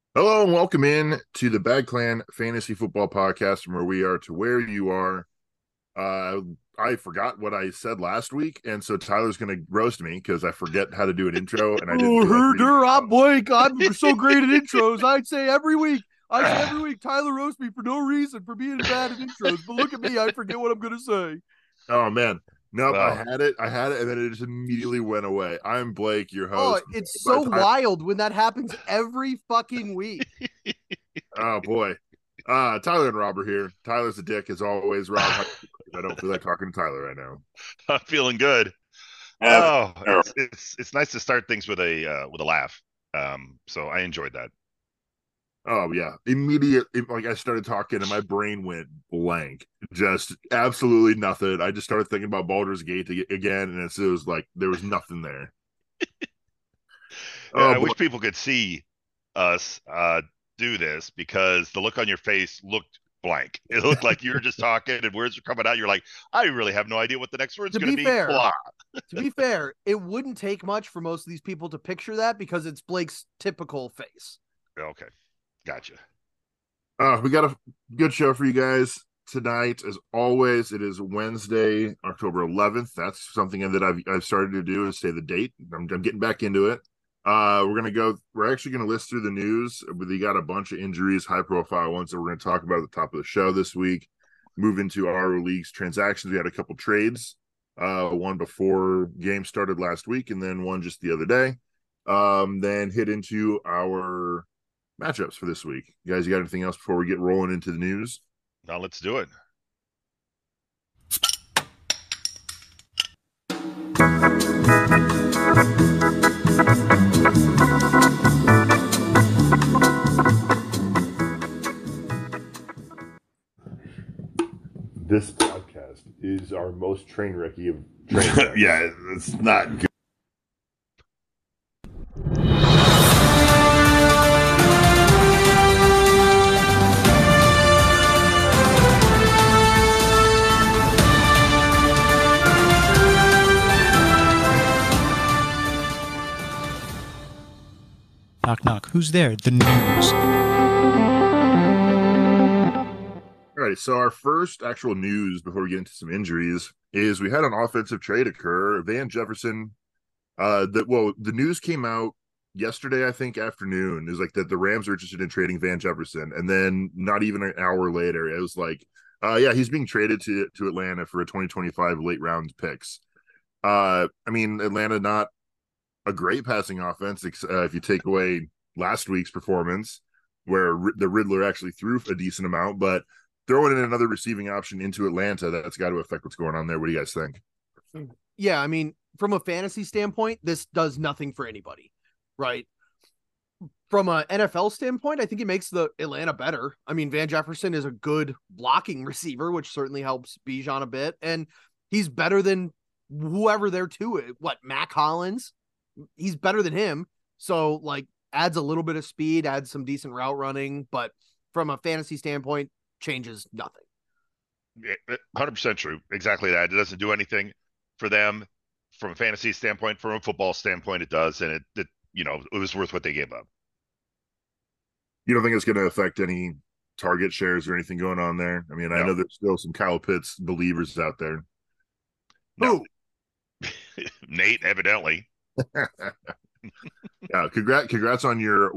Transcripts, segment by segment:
Hello and welcome in to the Bad Clan Fantasy Football Podcast, from where we are to where you are. Uh, I forgot what I said last week, and so Tyler's going to roast me because I forget how to do an intro, and I didn't Oh, feel like reading herder, it I'm out. Blake. I'm so great at intros. I say every week, Tyler roasts me for no reason for being bad at intros. But look at me, I forget what I'm gonna say. Oh man, nope, I Well, had it, and then it just immediately went away. I'm Blake, your Oh, host. it's By so the time, wild when that happens every fucking week. oh boy, Tyler and Rob are here. Tyler's a dick as always. Rob, I don't feel like talking to Tyler right now. I'm feeling good. Have Oh, it's nice to start things with a laugh. So I enjoyed that. Oh yeah, like I started talking and my brain went blank, just absolutely nothing. I just started thinking about Baldur's Gate again, and it was like there was nothing there. Yeah, Oh I boy, wish people could see us do this because the look on your face looked blank. It looked like you were just talking and words were coming out. You're like, I really have no idea what the next word's To going to be be. fair, Blah. to be fair, it wouldn't take much for most of these people to picture that because it's Blake's typical face. Okay, gotcha. we got a good show for you guys tonight. As always, it is Wednesday, October 11th. That's something that I've started to do, is say the date. I'm getting back into it. We're actually gonna list through the news. We got a bunch of injuries, high profile ones that we're gonna talk about at the top of the show this week. Move into our league's transactions. We had a couple trades, one before game started last week, and then one just the other day. Then hit into our matchups for this week. Guys, you got anything else before we get rolling into the news? Now let's do it. This podcast is our most train wrecky of train wrecks. yeah, it's not good. Knock, knock. Who's there? The news. All right, so our first actual news before we get into some injuries is we had an offensive trade occur. Van Jefferson, the news came out yesterday, I think afternoon. It was like that the Rams are interested in trading Van Jefferson, and then not even an hour later, it was like, yeah, he's being traded to Atlanta for a 2025 late round picks. I mean, Atlanta not a great passing offense if you take away last week's performance, where the Riddler actually threw a decent amount, but throwing in another receiving option into Atlanta, that's got to affect what's going on there. What do you guys think? Yeah, I mean, from a fantasy standpoint, this does nothing for anybody, right? From an NFL standpoint, I think it makes the Atlanta better. I mean, Van Jefferson is a good blocking receiver, which certainly helps Bijan a bit, and he's better than whoever they're to. What, Mac Hollins? He's better than him. So, like, adds a little bit of speed, adds some decent route running, but from a fantasy standpoint, changes nothing. 100% true. Exactly that. It doesn't do anything for them from a fantasy standpoint. From a football standpoint, it does, and it was worth what they gave up. You don't think it's going to affect any target shares or anything going on there? I mean, I No, know there's still some Kyle Pitts believers out there. no. Who? Nate, evidently. Yeah, congrats on your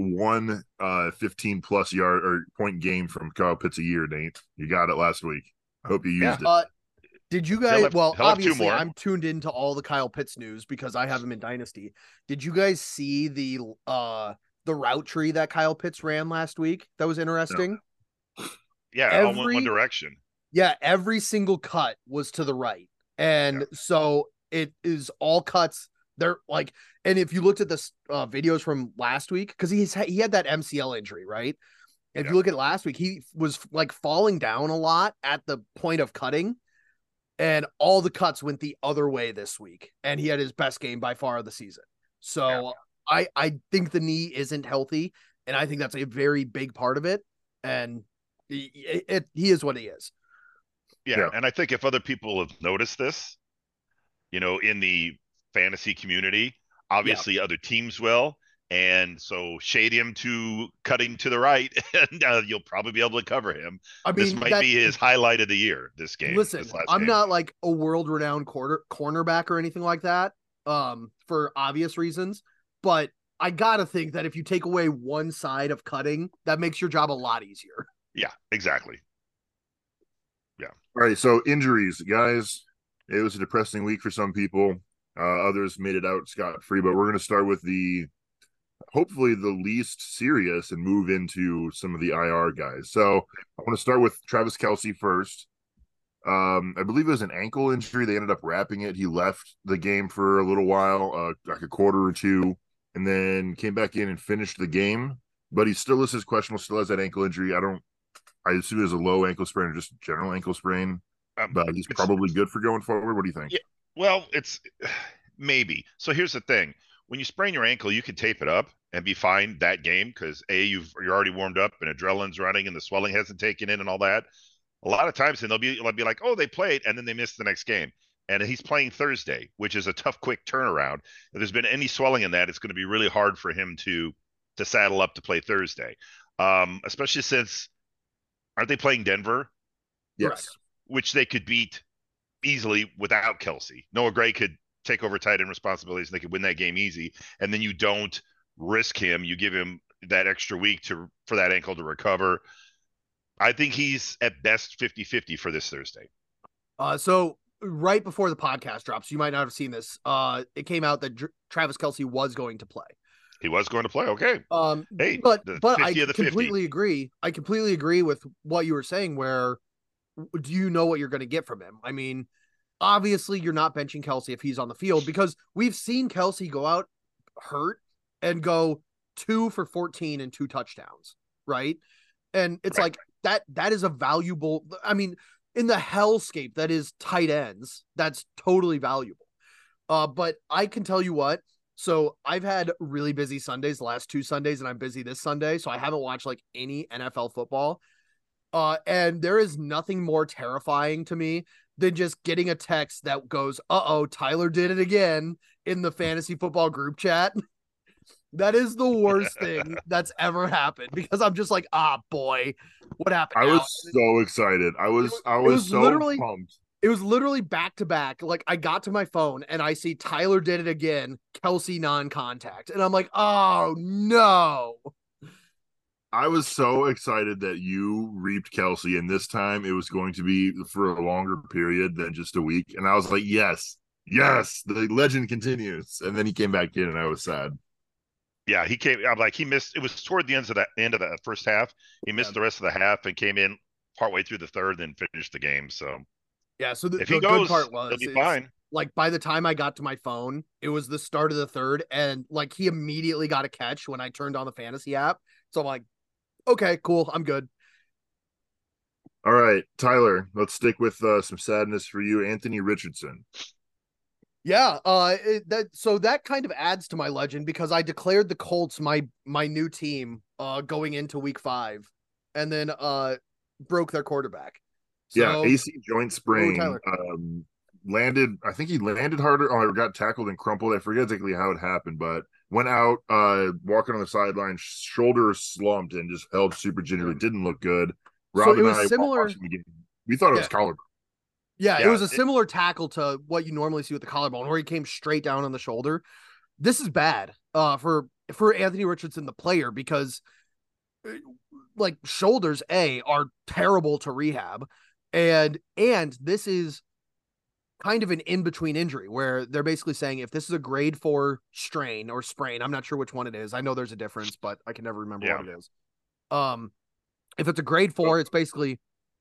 15 plus yard or point game from Kyle Pitts a year, Nate. You got it last week. I hope you Yeah, used it. Did you he'll guys? have Well, he'll have two obviously, more. I'm tuned into all the Kyle Pitts news because I have him in Dynasty. Did you guys see the route tree that Kyle Pitts ran last week? That was No. interesting. Yeah, all went one Every direction. Yeah, every single cut was to the right. And Yeah, so it is all cuts. They're like, and if you looked at the videos from last week, because he had that MCL injury, right? If yeah, you look at last week, he was like falling down a lot at the point of cutting, and all the cuts went the other way this week. And he had his best game by far of the season. yeah, So I think the knee isn't healthy, and I think that's a very big part of it. And he is what he is. yeah. Yeah. And I think if other people have noticed this, in the fantasy community, Yeah. obviously other teams will. And so shade him to cutting to the right, and you'll probably be able to cover him. I This mean, might be his highlight of the year. This game, listen, this last I'm game. not like a world-renowned cornerback or anything like that, for obvious reasons, but I gotta think that if you take away one side of cutting, that makes your job a lot easier. Yeah, exactly. All right, so injuries, guys. It was a depressing week for some people. Others made it out scot-free, but we're going to start with hopefully the least serious and move into some of the IR guys. So I want to start with Travis Kelce first. I believe it was an ankle injury. They ended up wrapping it. He left the game for a little while, like a quarter or two, and then came back in and finished the game. But he still is questionable, still has that ankle injury. I assume it was a low ankle sprain or just general ankle sprain, but he's probably good for going forward. What do you think? Yeah, well, it's maybe. So here's the thing: when you sprain your ankle, you can tape it up and be fine that game because you're already warmed up and adrenaline's running and the swelling hasn't taken in and all that. A lot of times, and they'll be like, oh, they played and then they missed the next game. And he's playing Thursday, which is a tough, quick turnaround. If there's been any swelling in that, it's going to be really hard for him to saddle up to play Thursday, especially since. Aren't they playing Denver? Yes. Which they could beat easily without Kelce. Noah Gray could take over tight end responsibilities and they could win that game easy. And then you don't risk him. You give him that extra week for that ankle to recover. I think he's at best 50-50 for this Thursday. So right before the podcast drops, you might not have seen this. It came out that Travis Kelce was going to play. He was going to play. Okay. Hey, but I completely agree. I completely agree with what you were saying. Where do you know what you're going to get from him? I mean, obviously you're not benching Kelce if he's on the field because we've seen Kelce go out hurt and go 2 for 14 and 2 touchdowns, right? And it's like that is a valuable. I mean, in the hellscape that is tight ends, that's totally valuable. But I can tell you what. So I've had really busy Sundays the last 2 Sundays, and I'm busy this Sunday. So I haven't watched like any NFL football. And there is nothing more terrifying to me than just getting a text that goes, uh-oh, Tyler did it again in the fantasy football group chat. That is the worst thing that's ever happened because I'm just like, boy, what happened? I was so excited. I was so pumped. It was literally back to back. Like I got to my phone and I see Tyler did it again, Kelce non-contact. And I'm like, oh no. I was so excited that you reaped Kelce, and this time it was going to be for a longer period than just a week. And I was like, yes, the legend continues. And then he came back in and I was sad. Yeah, he came. I'm like, he missed. It was toward the end of that first half. He missed the rest of the half and came in partway through the third, and finished the game. So yeah, so the good part was he'll be fine. Like by the time I got to my phone, it was the start of the third, and like he immediately got a catch when I turned on the fantasy app. So I'm like, okay, cool, I'm good. All right, Tyler, let's stick with some sadness for you, Anthony Richardson. Yeah, that kind of adds to my legend because I declared the Colts my new team going into week 5, and then broke their quarterback. So, yeah, AC joint sprain. Landed. I think he landed harder or got tackled and crumpled. I forget exactly how it happened, but went out walking on the sideline, shoulder slumped and just held super gingerly. Didn't look good. Rob and I similar. We thought it was collarbone. Yeah, it was a similar tackle to what you normally see with the collarbone, where he came straight down on the shoulder. This is bad for Anthony Richardson, the player, because like shoulders are terrible to rehab, and this is kind of an in-between injury where they're basically saying if this is a grade 4 strain or sprain, I'm not sure which one it is. I know there's a difference, but I can never remember what it is. If it's a grade 4, it's basically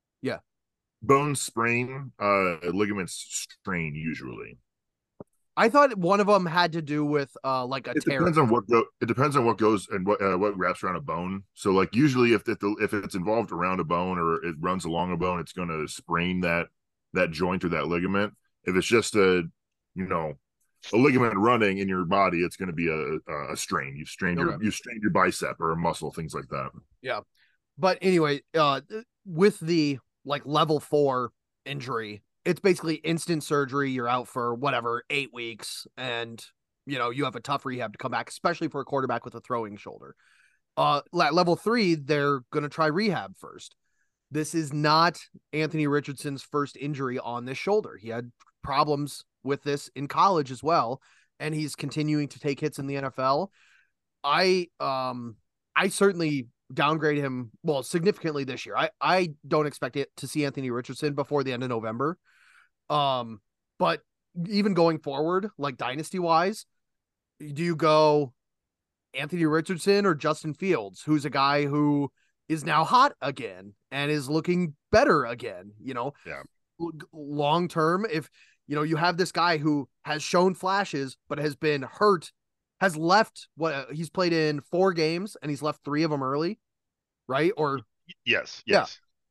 bone sprain, ligaments strain usually. I thought one of them had to do with like a tear. It depends on what goes and what wraps around a bone. So like usually if it's involved around a bone or it runs along a bone, it's going to sprain that joint or that ligament. If it's just a ligament running in your body, it's going to be a strain. You've strained your bicep or a muscle, things like that. Yeah. But anyway, with the like level 4 injury, it's basically instant surgery. You're out for 8 weeks, and you have a tough rehab to come back, especially for a quarterback with a throwing shoulder. Level 3, they're going to try rehab first. This is not Anthony Richardson's first injury on this shoulder. He had problems with this in college as well, and he's continuing to take hits in the NFL. I certainly downgrade him significantly this year. I don't expect it to see Anthony Richardson before the end of November. But even going forward, like dynasty wise, do you go Anthony Richardson or Justin Fields, who's a guy who is now hot again and is looking better again? Yeah. Long term, if you have this guy who has shown flashes but has been hurt, has left he's played in 4 games and he's left 3 of them early, right? Or yes. Yeah.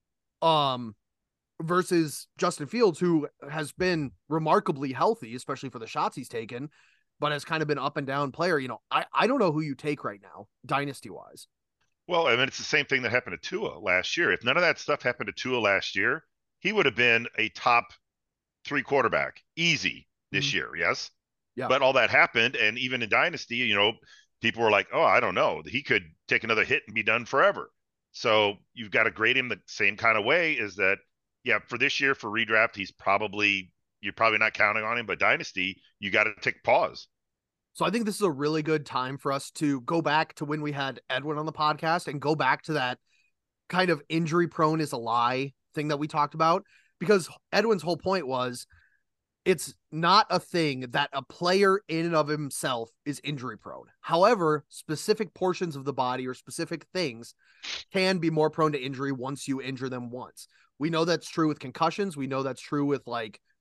Versus Justin Fields, who has been remarkably healthy, especially for the shots he's taken, but has kind of been up and down player. I don't know who you take right now, dynasty wise. Well, I mean, it's the same thing that happened to Tua last year. If none of that stuff happened to Tua last year, he would have been a top 3 quarterback easy this year. Yes. Yeah. But all that happened. And even in dynasty, people were like, oh, I don't know. He could take another hit and be done forever. So you've got to grade him the same kind of way, is that, yeah, for this year, for redraft, you're probably not counting on him, but dynasty, you got to take pause. So I think this is a really good time for us to go back to when we had Edwin on the podcast and go back to that kind of injury prone is a lie thing that we talked about, because Edwin's whole point was it's not a thing that a player in and of himself is injury prone. However, specific portions of the body or specific things can be more prone to injury once you injure them once. We know that's true with concussions. We know that's true with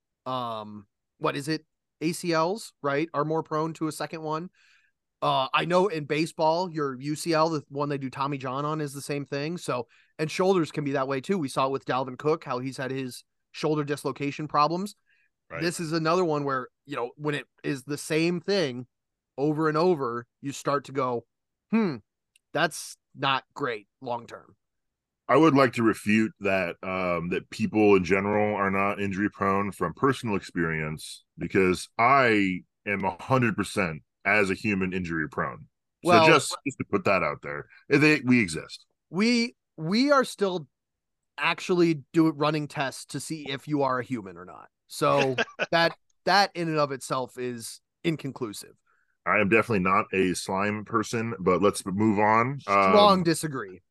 ACLs, right? Are more prone to a second one. I know in baseball, your UCL, the one they do Tommy John on, is the same thing. So, and shoulders can be that way too. We saw it with Dalvin Cook, how he's had his shoulder dislocation problems. Right. This is another one where, when it is the same thing over and over, you start to go, that's not great long term. I would like to refute that that people in general are not injury prone from personal experience, because I am 100% as a human injury prone. So just to put that out there, we exist. We are still actually running tests to see if you are a human or not. So that in and of itself is inconclusive. I am definitely not a slime person, but let's move on. Strong disagree.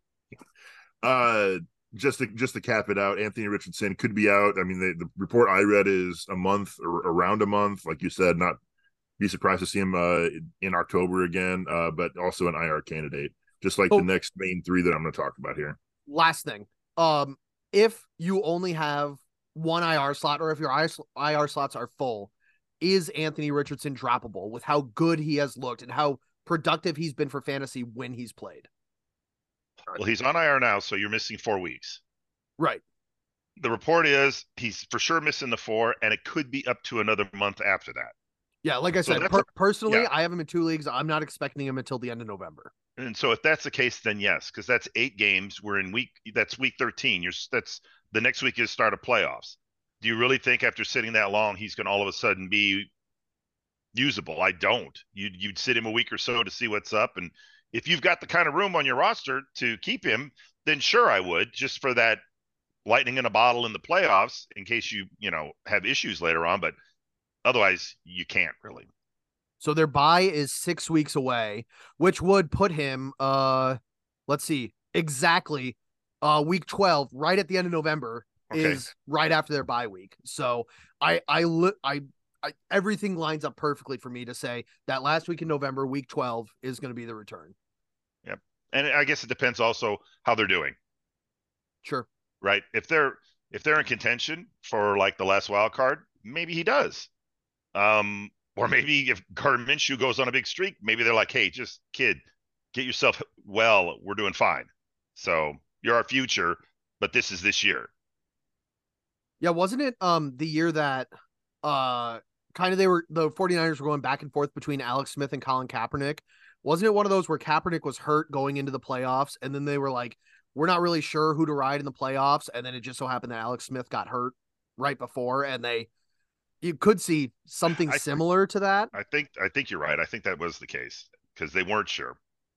Just to cap it out, Anthony Richardson could be out. I mean, the report I read is a month or around a month. Like you said, not be surprised to see him in October again, but also an IR candidate, just like the next main 3 that I'm going to talk about here. Last thing, if you only have one IR slot, or if your IR slots are full, is Anthony Richardson droppable with how good he has looked and how productive he's been for fantasy when he's played? Well, he's on IR now, so you're missing 4 weeks. Right. The report is he's for sure missing the 4, and it could be up to another month after that. Yeah, like I said, personally, I have him in 2 leagues. I'm not expecting him until the end of November. And so if that's the case, then yes, because that's 8 games. That's week 13. That's the next week is start of playoffs. Do you really think after sitting that long, he's going to all of a sudden be usable? I don't. You'd sit him a week or so to see what's up. And if you've got the kind of room on your roster to keep him, then sure, I would, just for that lightning in a bottle in the playoffs in case you have issues later on. But otherwise, you can't really. So their bye is 6 weeks away, which would put him, let's see, exactly week 12, right at the end of November, is right after their bye week. So I everything lines up perfectly for me to say that last week in November, week 12, is going to be the return. Yep. And I guess it depends also how they're doing. Sure. Right. If they're in contention for like the last wild card, maybe he does. Or maybe if Gardner Minshew goes on a big streak, maybe they're like, hey, just kid, get yourself well. We're doing fine. So you're our future, but this is this year. Yeah. Wasn't it the year that the 49ers were going back and forth between Alex Smith and Colin Kaepernick? Wasn't it one of those where Kaepernick was hurt going into the playoffs, and then they were like, we're not really sure who to ride in the playoffs, and then it just so happened that Alex Smith got hurt right before, and they you could see something I similar to that. I think you're right. I think that was the case because they weren't sure.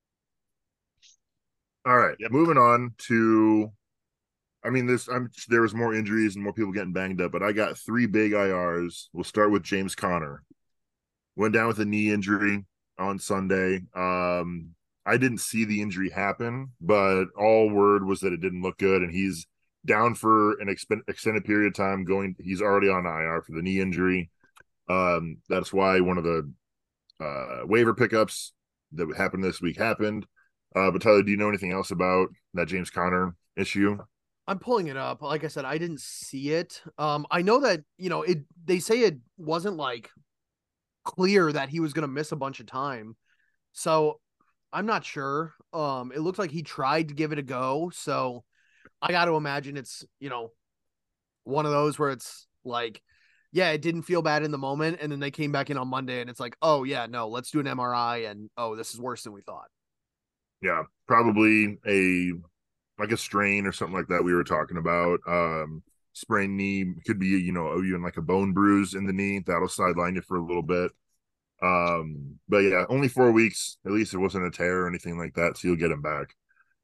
All right, Yep. moving on to. I mean, there was more injuries and more people getting banged up, but I got 3 big IRs. We'll start with James Conner. Went down with a knee injury on Sunday. I didn't see the injury happen, but all word was that it didn't look good, and he's down for an extended period of time. He's already on IR for the knee injury. That's why one of the waiver pickups that happened this week happened. But Tyler, do you know anything else about that James Conner issue? I'm pulling it up. Like I said, I didn't see it. I know that, they say it wasn't like clear that he was going to miss a bunch of time. So I'm not sure. It looks like he tried to give it a go. So I got to imagine it's, one of those where it's like, yeah, it didn't feel bad in the moment. And then they came back in on Monday and it's like, oh yeah, no, let's do an MRI. And oh, this is worse than we thought. Yeah, probably like a strain or something like that we were talking about. Sprained knee could be, even like a bone bruise in the knee. That'll sideline you for a little bit. But yeah, only 4 weeks. At least it wasn't a tear or anything like that, so you'll get him back.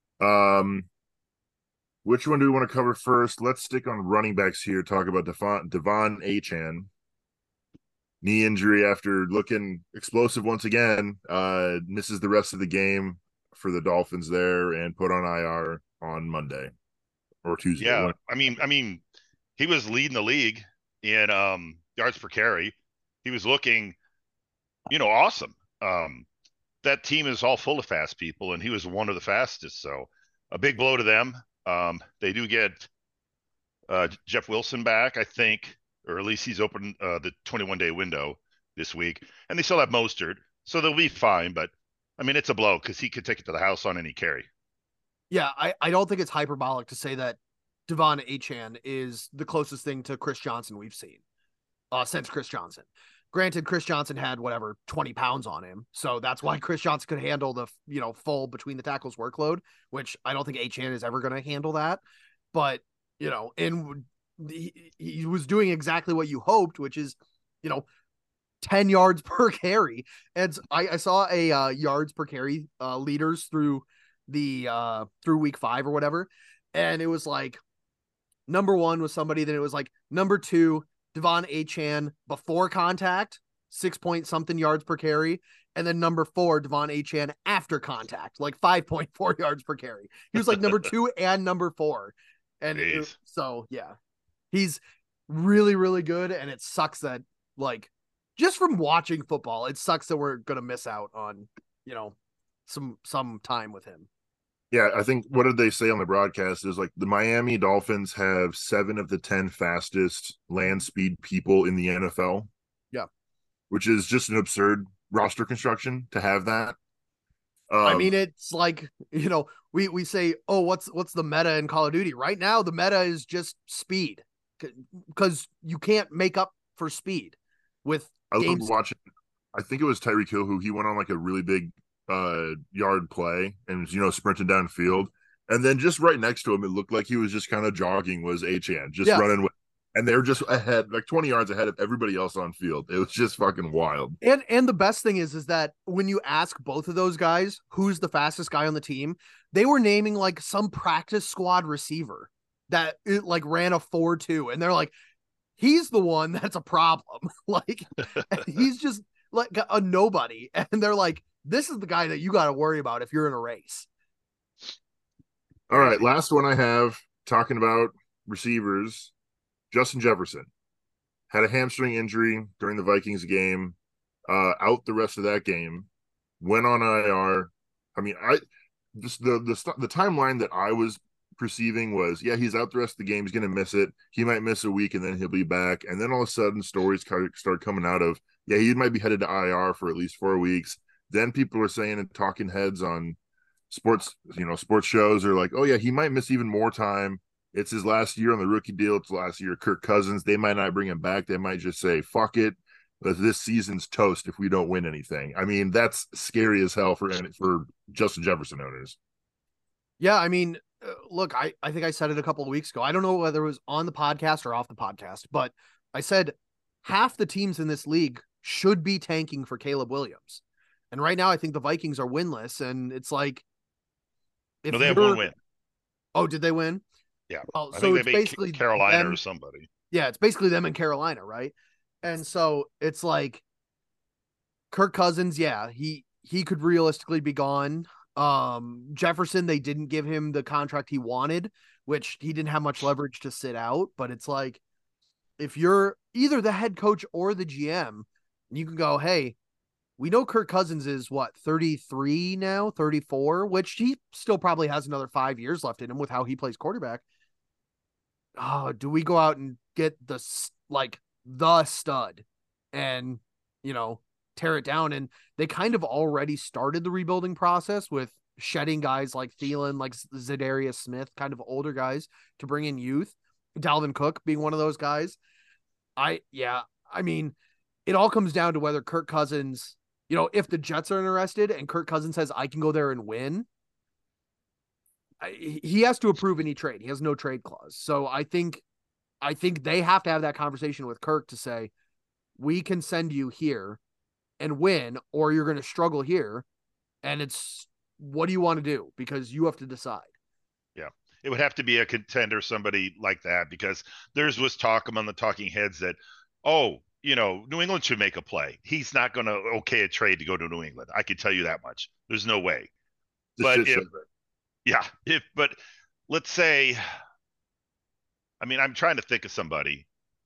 Which one do we want to cover first? Let's stick on running backs here. Talk about Devon Achane. Knee injury after looking explosive once again. Misses the rest of the game for the Dolphins there and put on IR on Monday or Tuesday. Yeah, I mean, he was leading the league in yards per carry. He was looking, awesome. That team is all full of fast people, and he was one of the fastest. So a big blow to them. They do get Jeff Wilson back, I think, or at least he's opened the 21-day window this week, and they still have Mostert, so they'll be fine. But I mean, it's a blow because he could take it to the house on any carry. Yeah, I don't think it's hyperbolic to say that Devon Achane is the closest thing to Chris Johnson we've seen since Chris Johnson. Granted, Chris Johnson had 20 pounds on him. So that's why Chris Johnson could handle the, full between the tackles workload, which I don't think Achane is ever going to handle that. But, and he was doing exactly what you hoped, which is, 10 yards per carry. And I saw a yards per carry leaders through through week 5 or whatever. And it was like number 1 was somebody, then it was like number 2, Devon Achane before contact, 6-point-something yards per carry. And then number 4, Devon Achane after contact, like 5.4 yards per carry. He was like number 2 and number 4. And so, yeah, he's really, really good. And it sucks that, like, just from watching football, it sucks that we're going to miss out on, some time with him. Yeah, I think, what did they say on the broadcast is like the Miami Dolphins have 7 of the 10 fastest land speed people in the NFL. Yeah. Which is just an absurd roster construction to have that. I mean, it's like, we say, oh, what's the meta in Call of Duty? Right now, the meta is just speed because you can't make up for speed with games. Watching, I think it was Tyreek Hill who he went on like a really big yard play and was, sprinting downfield, and then just right next to him it looked like he was just kind of jogging was Achane just running with, and they're just ahead, like 20 yards ahead of everybody else on field. It was just fucking wild. And the best thing is that when you ask both of those guys who's the fastest guy on the team, they were naming like some practice squad receiver that it like ran a 4.2, and they're like, he's the one that's a problem. Like he's just like a nobody, and they're like, this is the guy that you got to worry about if you're in a race. All right, last one I have, talking about receivers. Justin Jefferson had a hamstring injury during the Vikings game, out the rest of that game, went on IR. I mean, the timeline that I was perceiving was, yeah, he's out the rest of the game. He's going to miss it. He might miss a week and then he'll be back. And then all of a sudden stories start coming out of, yeah, he might be headed to IR for at least 4 weeks. Then people are saying, and talking heads on sports shows are like, oh yeah, he might miss even more time. It's his last year on the rookie deal. It's the last year of Kirk Cousins. They might not bring him back. They might just say, fuck it, but this season's toast if we don't win anything. I mean, that's scary as hell for Justin Jefferson owners. Yeah, I mean, look, I think I said it a couple of weeks ago. I don't know whether it was on the podcast or off the podcast, but I said, half the teams in this league should be tanking for Caleb Williams. And right now I think the Vikings are winless, and it's like, if No, they have one win. Oh, did they win? Yeah. Well, I so think it's they beat basically Carolina them, or somebody. Yeah, it's basically them in Carolina, right? And so it's like Kirk Cousins, yeah, he could realistically be gone. Jefferson, they didn't give him the contract he wanted, which he didn't have much leverage to sit out. But it's like, if you're either the head coach or the GM, you can go, hey, we know Kirk Cousins is 33 now, 34, which he still probably has another 5 years left in him with how he plays quarterback. Oh, do we go out and get the stud and, tear it down? And they kind of already started the rebuilding process with shedding guys like Thielen, like Zadarius Smith, kind of older guys, to bring in youth. Dalvin Cook being one of those guys. I mean, it all comes down to whether Kirk Cousins, if the Jets are interested and Kirk Cousins says, I can go there and win, he has to approve any trade. He has no trade clause. So I think they have to have that conversation with Kirk to say, we can send you here and win, or you're going to struggle here. And it's, what do you want to do? Because you have to decide. Yeah. It would have to be a contender, somebody like that, because there's was talk among the talking heads that, New England should make a play. He's not going to okay a trade to go to New England. I can tell you that much. There's no way. But but let's say, I mean, I'm trying to think of somebody,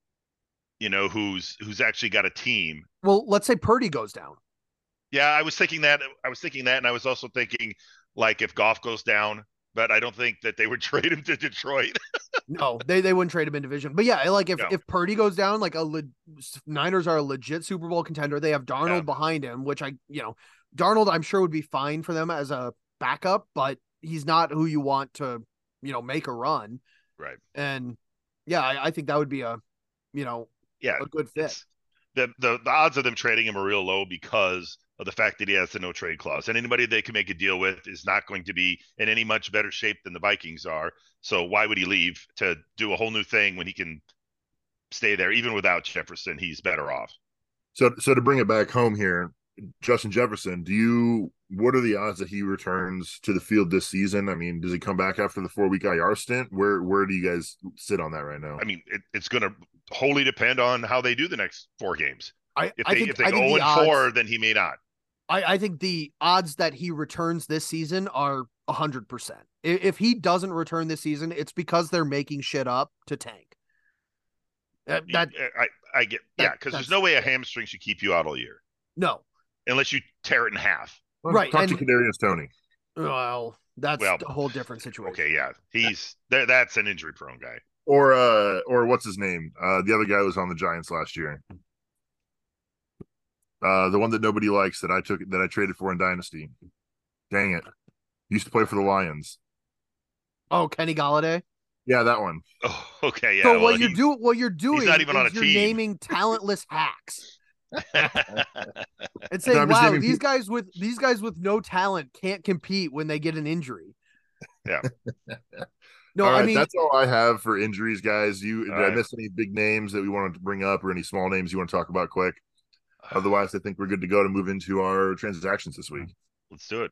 who's actually got a team. Well, let's say Purdy goes down. Yeah, I was thinking that, and I was also thinking, like, if Goff goes down, but I don't think that they would trade him to Detroit. No, they wouldn't trade him in division. But yeah, like if Purdy goes down, like Niners are a legit Super Bowl contender. They have Darnold behind him, which Darnold I'm sure would be fine for them as a backup, but he's not who you want to, make a run. Right. And yeah, I think that would be a good fit. The odds of them trading him are real low because of the fact that he has the no trade clause, and anybody they can make a deal with is not going to be in any much better shape than the Vikings are. So why would he leave to do a whole new thing when he can stay there? Even without Jefferson, he's better off. So to bring it back home here, Justin Jefferson, what are the odds that he returns to the field this season? I mean, does he come back after the 4-week IR stint? Where do you guys sit on that right now? I mean, it's going to wholly depend on how they do the next 4 games. If they go 0-4, then he may not. I think the odds that he returns this season are 100%. If he doesn't return this season, it's because they're making shit up to tank. I get because there's no way a hamstring should keep you out all year. No, unless you tear it in half. Right. Talk to Kadarius Toney. Well, that's a whole different situation. Okay, yeah, he's that's an injury prone guy. Or what's his name? The other guy who was on the Giants last year. The one that nobody likes that I traded for in Dynasty. Dang it. Used to play for the Lions. Oh, Kenny Golladay? Yeah, that one. Oh, okay, yeah. So what you're doing he's not even on a you're team. Naming talentless hacks. And saying, wow, these guys with no talent can't compete when they get an injury. Yeah. No, right, I mean, that's all I have for injuries, guys. Did I miss any big names that we wanted to bring up, or any small names you want to talk about quick? Otherwise, I think we're good to go to move into our transactions this week. Let's do it.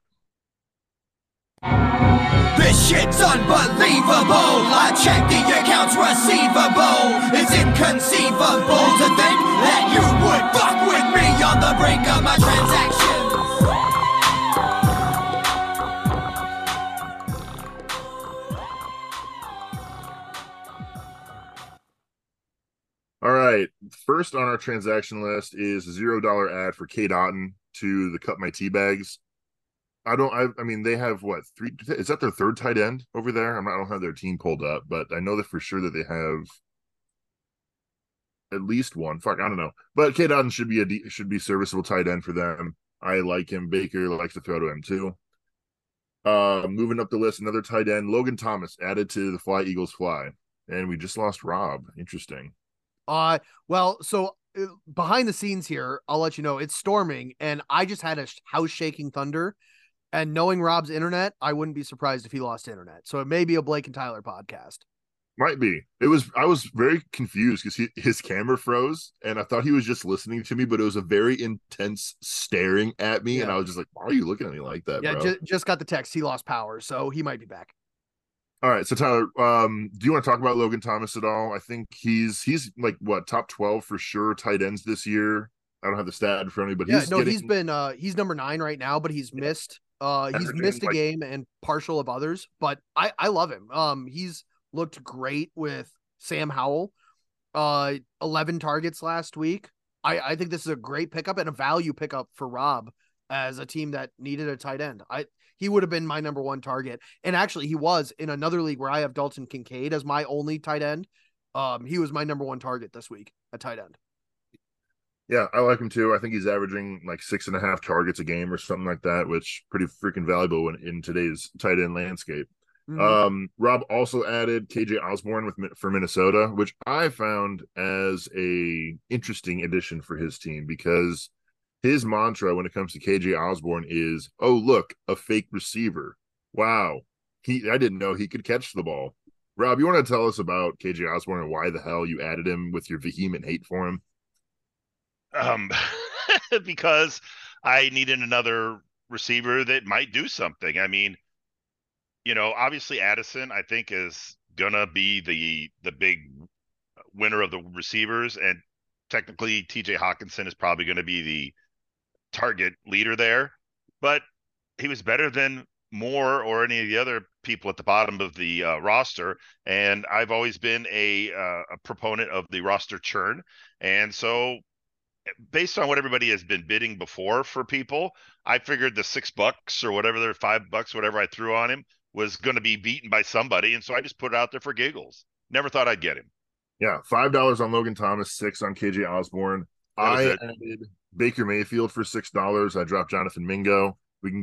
This shit's unbelievable. I check the accounts receivable. It's inconceivable to think that you would fuck with me on the brink of my transactions. All right. First on our transaction list is a $0 ad for Cade Otton to the Cut My Tea Bags. I mean, they have what, 3? Is that their third tight end over there? I don't have their team pulled up, but I know that for sure that they have at least one. Fuck, I don't know. But Cade Otton should be serviceable tight end for them. I like him. Baker likes to throw to him too. Moving up the list, another tight end, Logan Thomas, added to the Fly Eagles Fly. And we just lost Rob. Interesting. Well, so behind the scenes here, I'll let you know it's storming, and I just had a house shaking thunder. And knowing Rob's internet, I wouldn't be surprised if he lost internet. So it may be a Blake and Tyler podcast. Might be. I was very confused because his camera froze and I thought he was just listening to me, but it was a very intense staring at me. And I Yeah. was just like, why are you looking at me like that, Yeah, bro? just got the text. He lost power, so he might be back. All right. So Tyler, do you want to talk about Logan Thomas at all? I think he's like what, top 12 for sure tight ends this year. I don't have the stat in front of me, but Yeah, he's no, getting he's been he's number 9 right now, but he's missed he's averaging, missed a like, game and partial of others, but I love him. He's looked great with Sam Howell. 11 targets last week. I think this is a great pickup and a value pickup for Rob as a team that needed a tight end. He would have been my number 1 target. And actually he was in another league where I have Dalton Kincaid as my only tight end. He was my number 1 target this week at tight end. Yeah, I like him too. I think he's averaging like 6.5 targets a game or something like that, which pretty freaking valuable in today's tight end landscape. Rob also added KJ Osborne for Minnesota, which I found as a interesting addition for his team because his mantra when it comes to KJ Osborne is, "Oh, look, a fake receiver." Wow. I didn't know he could catch the ball. Rob, you want to tell us about KJ Osborne and why the hell you added him with your vehement hate for him? Because I needed another receiver that might do something. I mean, obviously Addison, I think, is gonna be the big winner of the receivers, and technically TJ Hawkinson is probably going to be the target leader there. But he was better than Moore or any of the other people at the bottom of the roster, and I've always been a proponent of the roster churn, and so based on what everybody has been bidding before for people, I figured the $6 or whatever, they're $5, whatever I threw on him was going to be beaten by somebody. And so I just put it out there for giggles. Never thought I'd get him. Yeah. $5 on Logan Thomas, 6 on KJ Osborne. I added Baker Mayfield for $6. I dropped Jonathan Mingo.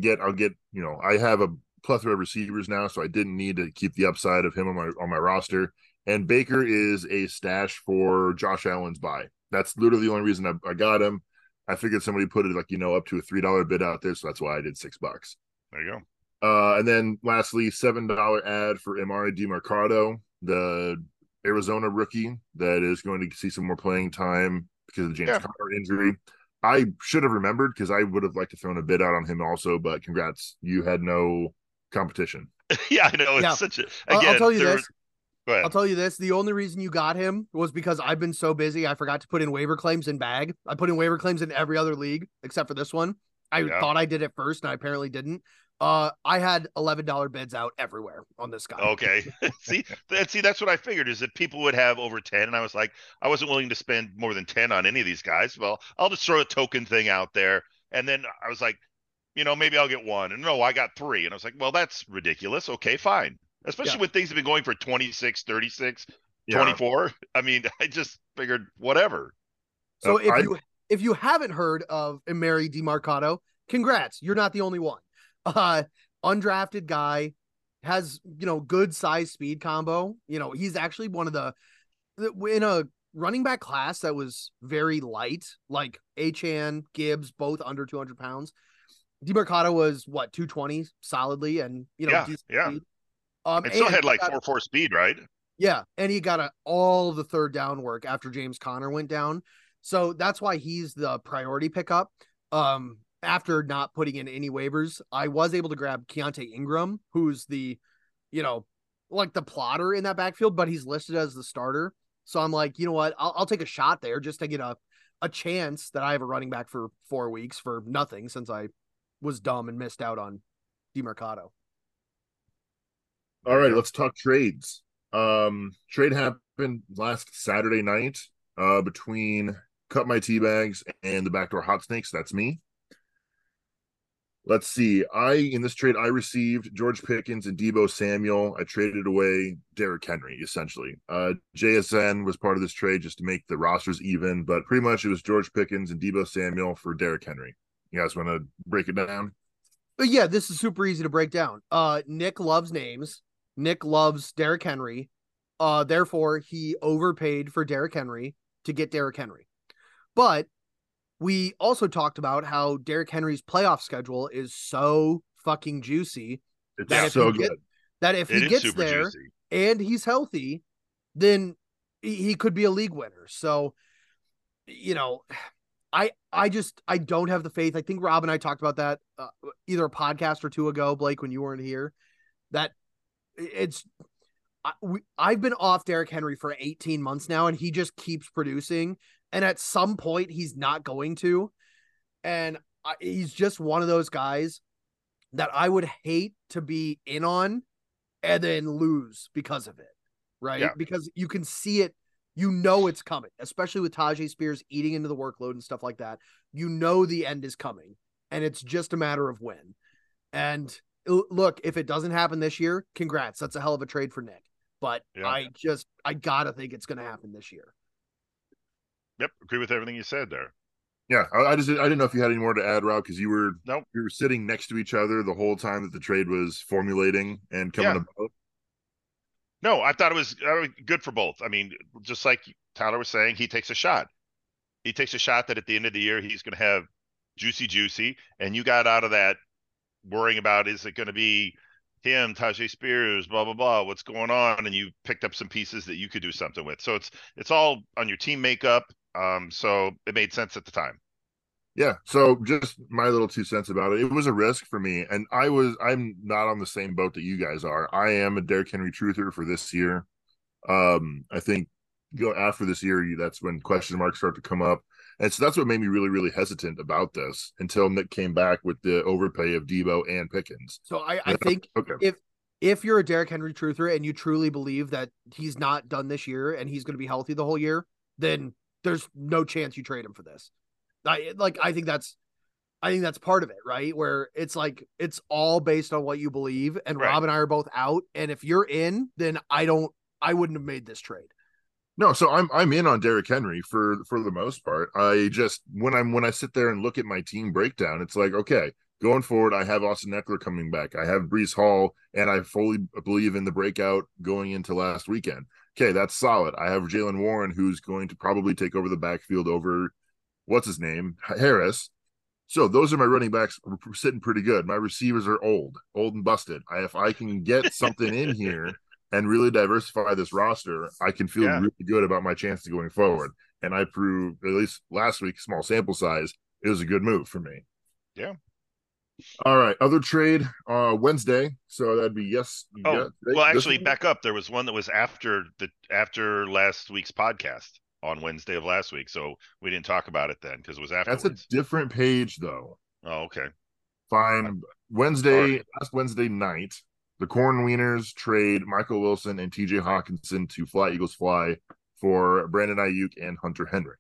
I have a plethora of receivers now, so I didn't need to keep the upside of him on my roster. And Baker is a stash for Josh Allen's buy. That's literally the only reason I got him. I figured somebody put it up to a $3 bid out there, so that's why I did $6. There you go. And then lastly, $7 ad for Emari Demercado, the Arizona rookie that is going to see some more playing time because of the James Conner injury. I should have remembered because I would have liked to throw a bid out on him also, but congrats. You had no competition. Yeah, I know. It's such a, again, I'll tell you this. I'll tell you this. The only reason you got him was because I've been so busy. I forgot to put in waiver claims in bag. I put in waiver claims in every other league except for this one. I thought I did it first and I apparently didn't. I had $11 bids out everywhere on this guy. Okay. see, that's what I figured is that people would have over 10. And I was like, I wasn't willing to spend more than 10 on any of these guys. Well, I'll just throw a token thing out there. And then I was like, maybe I'll get one. And no, I got 3. And I was like, well, that's ridiculous. Okay, fine. Especially when things have been going for 26, 36, 24. I mean, I just figured whatever. So if you haven't heard of Emari Demercado, congrats. You're not the only one. Undrafted guy, has, good size speed combo. He's actually one of in a running back class that was very light, like Achane, Gibbs, both under 200 pounds. Demercado was 220 solidly and, decent speed. It still had like 4.4 speed, right? Yeah. And he got all the third down work after James Conner went down. So that's why he's the priority pickup. After not putting in any waivers, I was able to grab Keontae Ingram, who's the, like the plotter in that backfield, but he's listed as the starter. So I'm like, you know what? I'll take a shot there just to get a chance that I have a running back for 4 weeks for nothing since I was dumb and missed out on Demercado. All right, let's talk trades. Trade happened last Saturday night between Cut My Teabags and the Backdoor Hot Snakes. That's me. Let's see. In this trade, I received George Pickens and Deebo Samuel. I traded away Derrick Henry, essentially. JSN was part of this trade just to make the rosters even, but pretty much it was George Pickens and Deebo Samuel for Derrick Henry. You guys want to break it down? Yeah, this is super easy to break down. Nick loves names. Nick loves Derrick Henry. Therefore, he overpaid for Derrick Henry to get Derrick Henry. But we also talked about how Derrick Henry's playoff schedule is so fucking juicy that if he gets there juicy. And he's healthy, then he could be a league winner. So, I don't have the faith. I think Rob and I talked about that either a podcast or two ago, Blake, when you weren't here, that I've been off Derrick Henry for 18 months now, and he just keeps producing. And at some point he's not going to, and he's just one of those guys that I would hate to be in on and then lose because of it. Right. Yeah. Because you can see it, it's coming, especially with Tyjae Spears eating into the workload and stuff like that. The end is coming, and it's just a matter of when. And look, if it doesn't happen this year, congrats. That's a hell of a trade for Nick. But yeah. I gotta think it's going to happen this year. Yep. Agree with everything you said there. Yeah. I didn't know if you had any more to add, Rob, because you were sitting next to each other the whole time that the trade was formulating and coming about. No, I thought it was good for both. I mean, just like Tyler was saying, he takes a shot. He takes a shot that at the end of the year, he's going to have juicy, and you got out of that worrying about, is it going to be him, Tyjae Spears, blah, blah, blah, what's going on, and you picked up some pieces that you could do something with. So it's all on your team makeup, so it made sense at the time. Yeah, so just my little 2 cents about it. It was a risk for me, and I'm not on the same boat that you guys are. I am a Derrick Henry truther for this year. I think after this year, that's when question marks start to come up. And so that's what made me really, really hesitant about this until Nick came back with the overpay of Debo and Pickens. So I think if you're a Derrick Henry truther and you truly believe that he's not done this year and he's going to be healthy the whole year, then there's no chance you trade him for this. I think that's part of it, right? Where it's like, it's all based on what you believe. And right. Rob and I are both out. And if you're in, then I wouldn't have made this trade. No, so I'm in on Derrick Henry for the most part. I just when I sit there and look at my team breakdown, it's like, okay, going forward, I have Austin Eckler coming back. I have Breece Hall, and I fully believe in the breakout going into last weekend. Okay, that's solid. I have Jaylen Warren, who's going to probably take over the backfield over what's his name, Harris. So those are my running backs sitting pretty good. My receivers are old and busted. If I can get something in here and really diversify this roster, I can feel really good about my chances going forward. And I proved, at least last week, small sample size, it was a good move for me. Yeah. All right. Other trade Wednesday. So that'd be actually, back up. There was one that was after last week's podcast on Wednesday of last week. So we didn't talk about it then because it was afterwards. That's a different page, though. Oh, okay. Fine. Last Wednesday night, the Corn Wieners trade Michael Wilson and TJ Hawkinson to Fly Eagles Fly for Brandon Ayuk and Hunter Henry.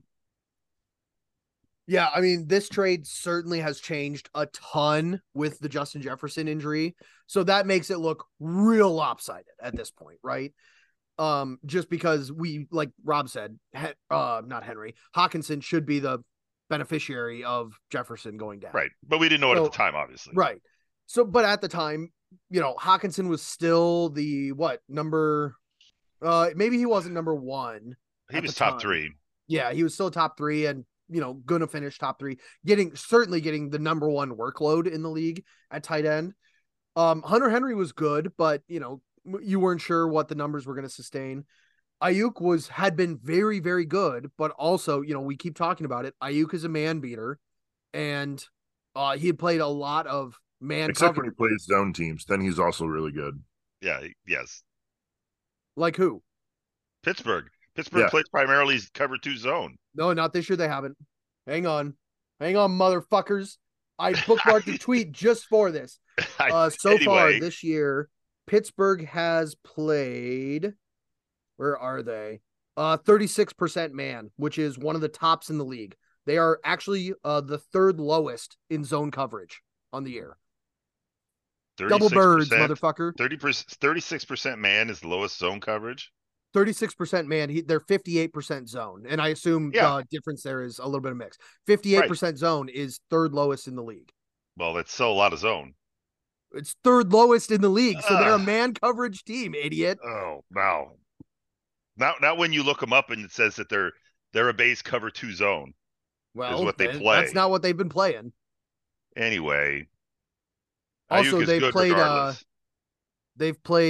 Yeah, I mean, this trade certainly has changed a ton with the Justin Jefferson injury. So that makes it look real lopsided at this point, right? Just because like Rob said, not Henry, Hawkinson should be the beneficiary of Jefferson going down. Right. But we didn't know it at the time, obviously. Right. So, but at the time, Hawkinson was still the number, maybe he wasn't number one. He was top three. Yeah, he was still top three and, going to finish top three, certainly getting the number one workload in the league at tight end. Hunter Henry was good, but, you weren't sure what the numbers were going to sustain. Ayuk had been very, very good, but also, we keep talking about it. Ayuk is a man beater, and he had played a lot of man except coverage. when he plays zone teams, then he's also really good. Yeah, yes. Like who? Pittsburgh plays primarily cover 2 zone. No, not this year. They haven't. Hang on, motherfuckers. I bookmarked a tweet just for this. Far this year, Pittsburgh has played, where are they? 36% man, which is one of the tops in the league. They are actually the third lowest in zone coverage on the year. Double birds, motherfucker. 36% man is the lowest zone coverage. 36% man. They're 58% zone. And I assume the difference there is a little bit of mix. 58% zone is third lowest in the league. Well, that's still a lot of zone. It's third lowest in the league, so they're a man coverage team, idiot. Oh, wow. Not when you look them up and it says that they're a base cover 2 zone. Well, is what they play. That's not what they've been playing. Anyway. Also, they've played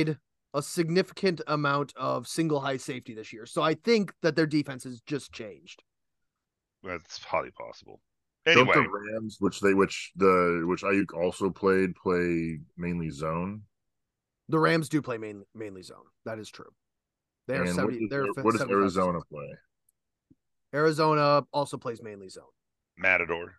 a significant amount of single high safety this year. So I think that their defense has just changed. That's highly possible. Don't Anyway, the Rams, which Ayuk also play mainly zone? The Rams do play mainly zone. That is true. They are And 70. what does Arizona play? Arizona also plays mainly zone. Matador.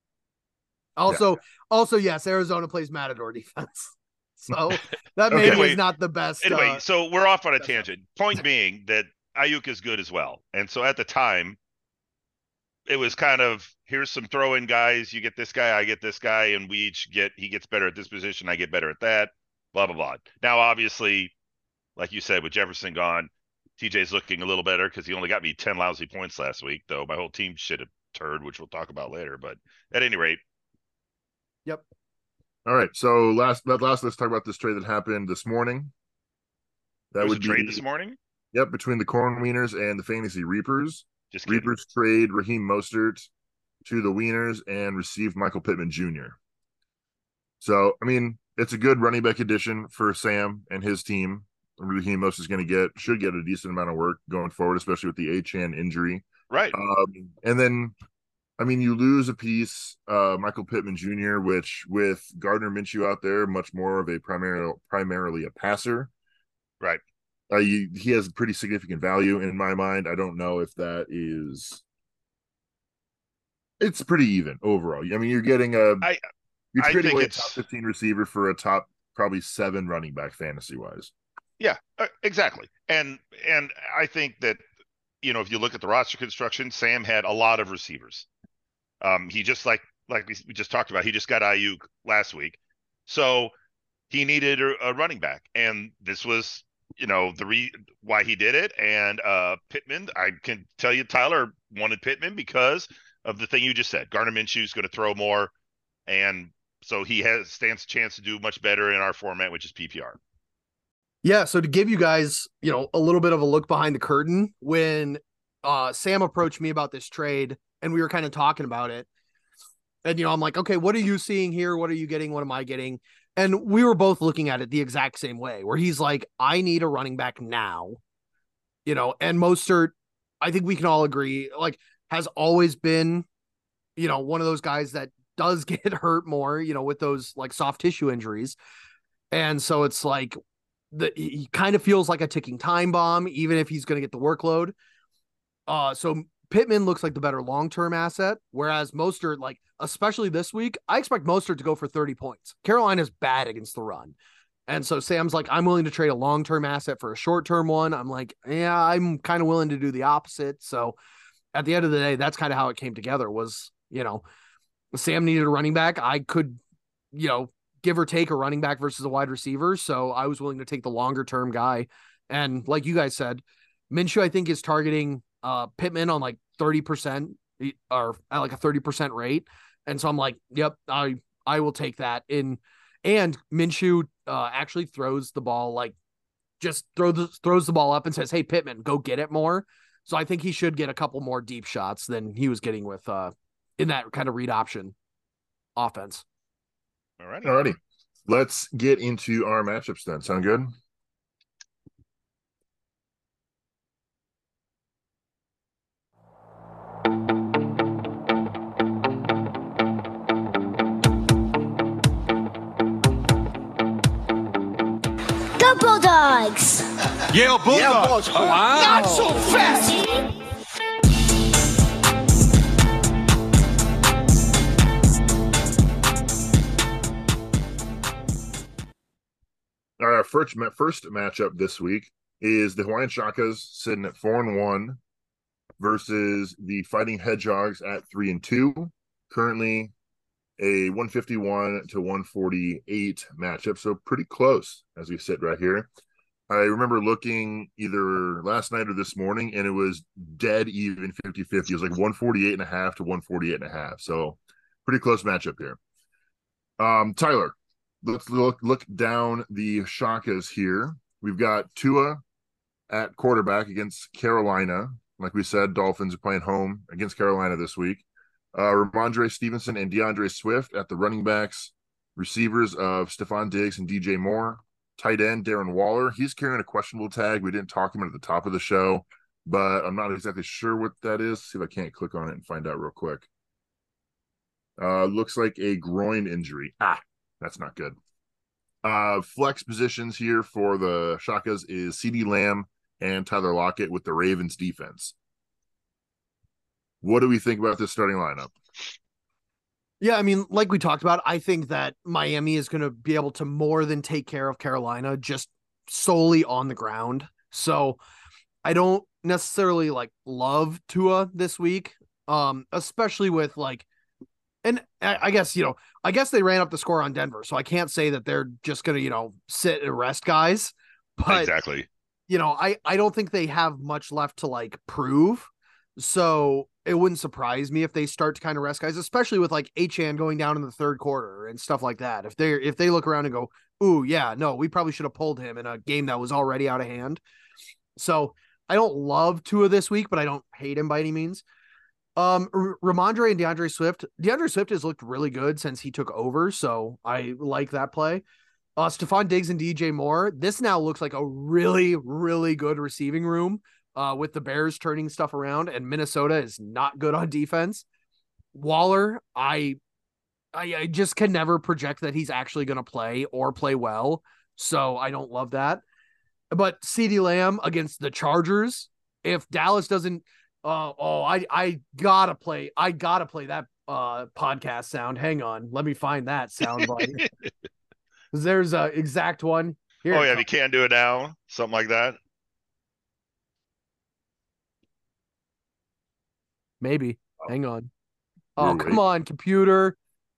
Also, yes, Arizona plays Matador defense. So that maybe Anyway, is not the best. Anyway, so we're off on a that's tangent. Point being that Ayuk is good as well. And so at the time, it was kind of, here's some throw-in guys. You get this guy, I get this guy, and he gets better at this position, I get better at that, blah, blah, blah. Now, obviously, like you said, with Jefferson gone, TJ's looking a little better because he only got me 10 lousy points last week, though my whole team shit a turd, which we'll talk about later. But at any rate. Yep. All right. So last, let's talk about this trade that happened this morning. That was a trade this morning? Yep, between the Corn Wieners and the Fantasy Reapers. Just kidding. Reapers trade Raheem Mostert to the Wieners and received Michael Pittman Jr. So, I mean, it's a good running back addition for Sam and his team. Raheem Mostert should get a decent amount of work going forward, especially with the Achane injury. Right. And then, I mean, you lose a piece, Michael Pittman Jr., which with Gardner Minshew out there, much more of a primarily a passer. Right. He has pretty significant value in my mind. I don't know if that is. It's pretty even overall. I mean, you're getting you're trading away a top 15 receiver for a top probably 7 running back fantasy wise. Yeah, exactly. And I think that, if you look at the roster construction, Sam had a lot of receivers. He just like we just talked about, he just got Ayuk last week. So he needed a running back. And this was, why he did it. And Pittman, I can tell you, Tyler wanted Pittman because of the thing you just said. Gardner Minshew is going to throw more. And so he stands a chance to do much better in our format, which is PPR. Yeah, so to give you guys, a little bit of a look behind the curtain, when Sam approached me about this trade and we were kind of talking about it, and I'm like, okay, what are you seeing here? What are you getting? What am I getting? And we were both looking at it the exact same way, where he's like, I need a running back now, and Mostert, I think we can all agree, like, has always been, one of those guys that does get hurt more, with those like soft tissue injuries. And so it's like, he kind of feels like a ticking time bomb, even if he's going to get the workload. So Pittman looks like the better long-term asset, whereas Mostert, like, especially this week, I expect Mostert to go for 30 points. Carolina's bad against the run. And so Sam's like, I'm willing to trade a long-term asset for a short-term one. I'm like, yeah, I'm kind of willing to do the opposite. So at the end of the day, that's kind of how it came together was, Sam needed a running back. I could, give or take a running back versus a wide receiver. So I was willing to take the longer term guy. And like you guys said, Minshew, I think, is targeting Pittman on like 30% or at like a 30% rate. And so I'm like, yep, I will take that in. And Minshew actually throws the ball, like just throws the ball up and says, hey, Pittman, go get it more. So I think he should get a couple more deep shots than he was getting with in that kind of read option offense. Alrighty. Let's get into our matchups then. Sound good? Go Bulldogs! Yale Bulldogs! Wow! Not so fast! Our first matchup this week is the Hawaiian Shakas sitting at 4-1 versus the Fighting Hedgehogs at 3-2. Currently a 151 to 148 matchup, so pretty close as we sit right here. I remember looking either last night or this morning, and it was dead even 50-50. It was like 148.5 to 148.5. So pretty close matchup here. Tyler, let's look down the Shakas here. We've got Tua at quarterback against Carolina. Like we said, Dolphins are playing home against Carolina this week. Ramondre Stevenson and DeAndre Swift at the running backs. Receivers of Stephon Diggs and DJ Moore. tight end Darren Waller. He's carrying a questionable tag. We didn't talk him at the top of the show, but I'm not exactly sure what that is. See if I can't click on it and find out real quick. Looks like a groin injury. That's not good. Flex positions here for the Shakas is CeeDee Lamb and Tyler Lockett with the Ravens defense. What do we think about this starting lineup? Yeah, I mean, like we talked about, I think that Miami is going to be able to more than take care of Carolina just solely on the ground. So I don't necessarily like love Tua this week, especially with like, and I guess, I guess they ran up the score on Denver. So I can't say that they're just going to, sit and rest guys. But, exactly. I don't think they have much left to like prove. So it wouldn't surprise me if they start to kind of rest guys, especially with like Achane going down in the third quarter and stuff like that. If they look around and go, ooh, yeah, no, we probably should have pulled him in a game that was already out of hand. So I don't love Tua this week, but I don't hate him by any means. Ramondre and DeAndre Swift. DeAndre Swift has looked really good since he took over, so I like that play. Stephon Diggs and DJ Moore. This now looks like a really, really good receiving room. With the Bears turning stuff around, and Minnesota is not good on defense. Waller, I just can never project that he's actually going to play or play well, so I don't love that. But CeeDee Lamb against the Chargers, if Dallas doesn't, I gotta play that podcast sound. Hang on, let me find that sound bite. There's a exact one here. Oh yeah, if you can't do it now, something like that. Maybe. Hang on. Oh, come on, computer.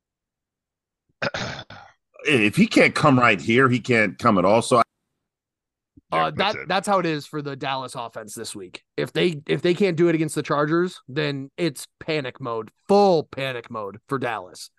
If he can't come right here, he can't come at all. So that's how it is for the Dallas offense this week. If they can't do it against the Chargers, then it's panic mode, full panic mode for Dallas.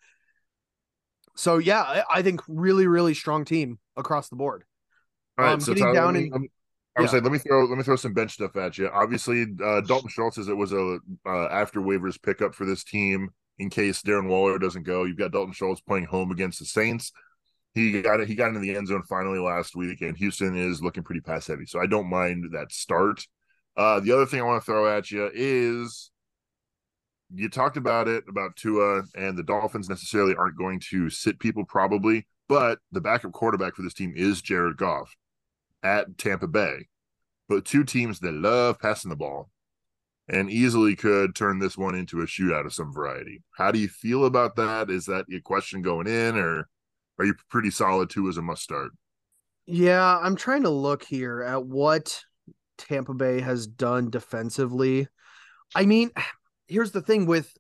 So yeah, I think really, really strong team across the board. All right, so Tyler, let me throw some bench stuff at you. Obviously, Dalton Schultz says it was a after waivers pickup for this team in case Darren Waller doesn't go. You've got Dalton Schultz playing home against the Saints. He got into the end zone finally last week, and Houston is looking pretty pass heavy, so I don't mind that start. The other thing I want to throw at you is you talked about Tua, and the Dolphins necessarily aren't going to sit people probably, but the backup quarterback for this team is Jared Goff at Tampa Bay, but two teams that love passing the ball and easily could turn this one into a shootout of some variety. How do you feel about that? Is that a question going in, or are you pretty solid Tua as a must start? Yeah, I'm trying to look here at what Tampa Bay has done defensively. I mean, here's the thing with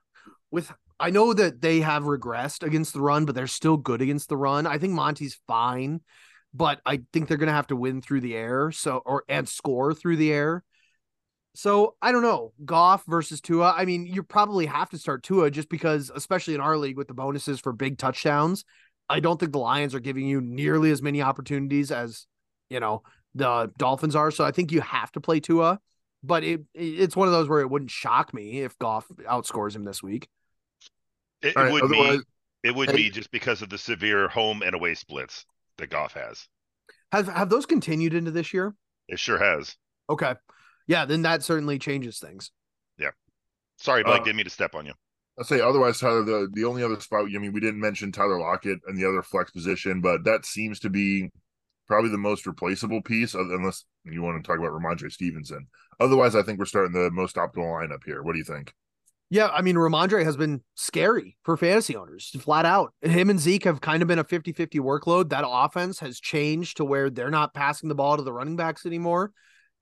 I know that they have regressed against the run, but they're still good against the run. I think Monty's fine, but I think they're going to have to win through the air, and score through the air. So I don't know, Goff versus Tua. I mean, you probably have to start Tua just because, especially in our league with the bonuses for big touchdowns, I don't think the Lions are giving you nearly as many opportunities as, the Dolphins are. So I think you have to play Tua, but it's one of those where it wouldn't shock me if Goff outscores him this week. It would be just because of the severe home and away splits that Goff has. Have those continued into this year? It sure has. Okay. Yeah, then that certainly changes things. Yeah. Sorry, Blake, didn't mean to step on you. I'll say otherwise, Tyler, the only other spot, we didn't mention Tyler Lockett and the other flex position, but that seems to be probably the most replaceable piece, unless you want to talk about Ramondre Stevenson. Otherwise, I think we're starting the most optimal lineup here. What do you think? Yeah, I mean, Ramondre has been scary for fantasy owners, flat out. Him and Zeke have kind of been a 50-50 workload. That offense has changed to where they're not passing the ball to the running backs anymore.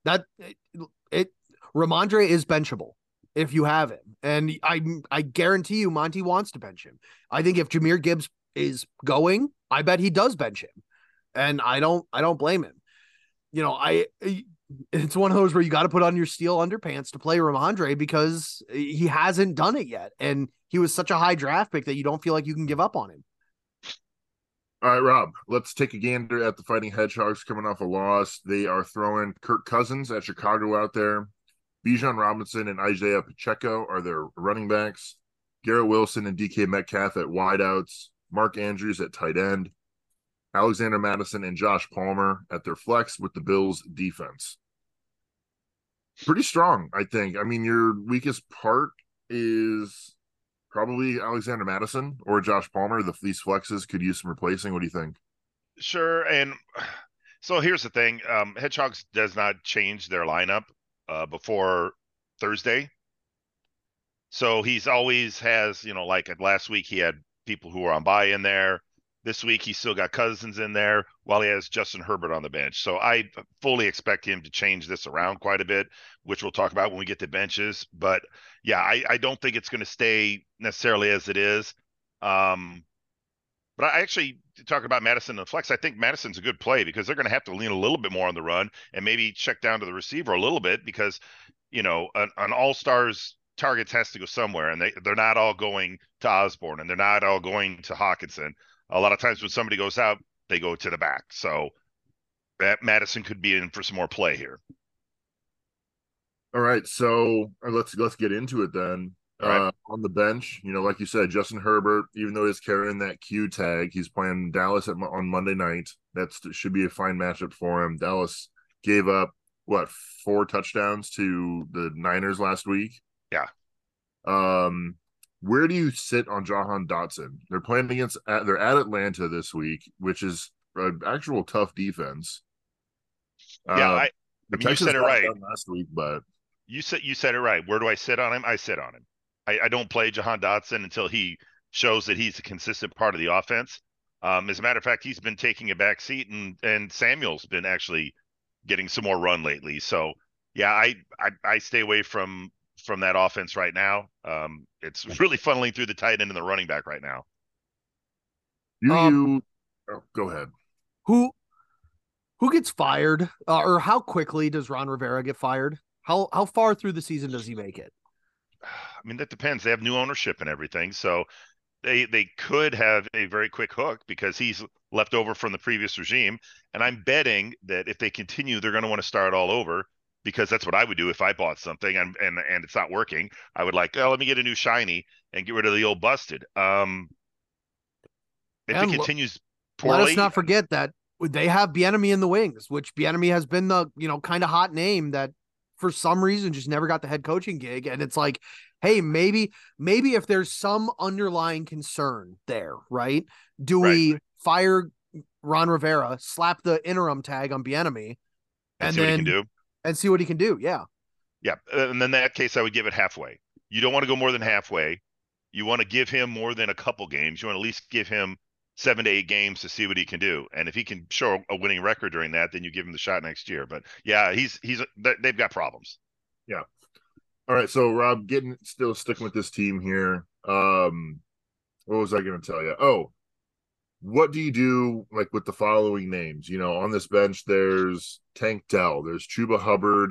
Ramondre is benchable if you have him. And I guarantee you Monty wants to bench him. I think if Jahmyr Gibbs is going, I bet he does bench him. And I don't blame him. It's one of those where you got to put on your steel underpants to play Ramondre because he hasn't done it yet. And he was such a high draft pick that you don't feel like you can give up on him. All right, Rob, let's take a gander at the Fighting Hedgehogs coming off a loss. They are throwing Kirk Cousins at Chicago out there. Bijan Robinson and Isaiah Pacheco are their running backs. Garrett Wilson and DK Metcalf at wideouts. Mark Andrews at tight end. Alexander Madison and Josh Palmer at their flex with the Bills defense. Pretty strong, I think. I mean, your weakest part is probably Alexander Madison or Josh Palmer. These flexes could use some replacing. What do you think? Sure. And so here's the thing. Hedgehogs does not change their lineup before Thursday. So he's always has, like last week he had people who were on bye in there. This week he still got Cousins in there while he has Justin Herbert on the bench. So I fully expect him to change this around quite a bit, which we'll talk about when we get to benches. But yeah, I don't think it's going to stay necessarily as it is. But I actually talk about Madison and the flex. I think Madison's a good play because they're going to have to lean a little bit more on the run and maybe check down to the receiver a little bit because, an all-stars targets has to go somewhere, and they're not all going to Osborne and they're not all going to Hawkinson. A lot of times when somebody goes out, they go to the back. So that Madison could be in for some more play here. All right, so let's get into it then. Right. On the bench, like you said, Justin Herbert, even though he's carrying that Q tag, he's playing Dallas on Monday night. That should be a fine matchup for him. Dallas gave up, 4 touchdowns to the Niners last week? Yeah. Where do you sit on Jahan Dotson? They're playing they're at Atlanta this week, which is an actual tough defense. Yeah, you said it right last week, but you said it right. Where do I sit on him? I sit on him. I don't play Jahan Dotson until he shows that he's a consistent part of the offense. As a matter of fact, he's been taking a back seat, and Samuel's been actually getting some more run lately. So yeah, I stay away from that offense right now. It's really funneling through the tight end and the running back right now. Go ahead. Who gets fired, or how quickly does Ron Rivera get fired? How far through the season does he make it? I mean, that depends. They have new ownership and everything, so they could have a very quick hook because he's left over from the previous regime. And I'm betting that if they continue, they're going to want to start all over, because that's what I would do if I bought something and it's not working. I would let me get a new shiny and get rid of the old busted. If it continues poorly, let us not forget that they have Bieniemy in the wings, which Bieniemy has been the kind of hot name that for some reason just never got the head coaching gig. And it's like, hey, maybe if there's some underlying concern there, right? Do we fire Ron Rivera, slap the interim tag on Bieniemy, and see what he can do? And see what he can do. Yeah. Yeah. And then in that case, I would give it halfway. You don't want to go more than halfway. You want to give him more than a couple games. You want to at least give him 7 to 8 games to see what he can do. And if he can show a winning record during that, then you give him the shot next year. But yeah, they've got problems. Yeah. All right. So Rob, still sticking with this team here. What was I going to tell you? Oh, what do you do with the following names? On this bench, there's Tank Dell, there's Chuba Hubbard,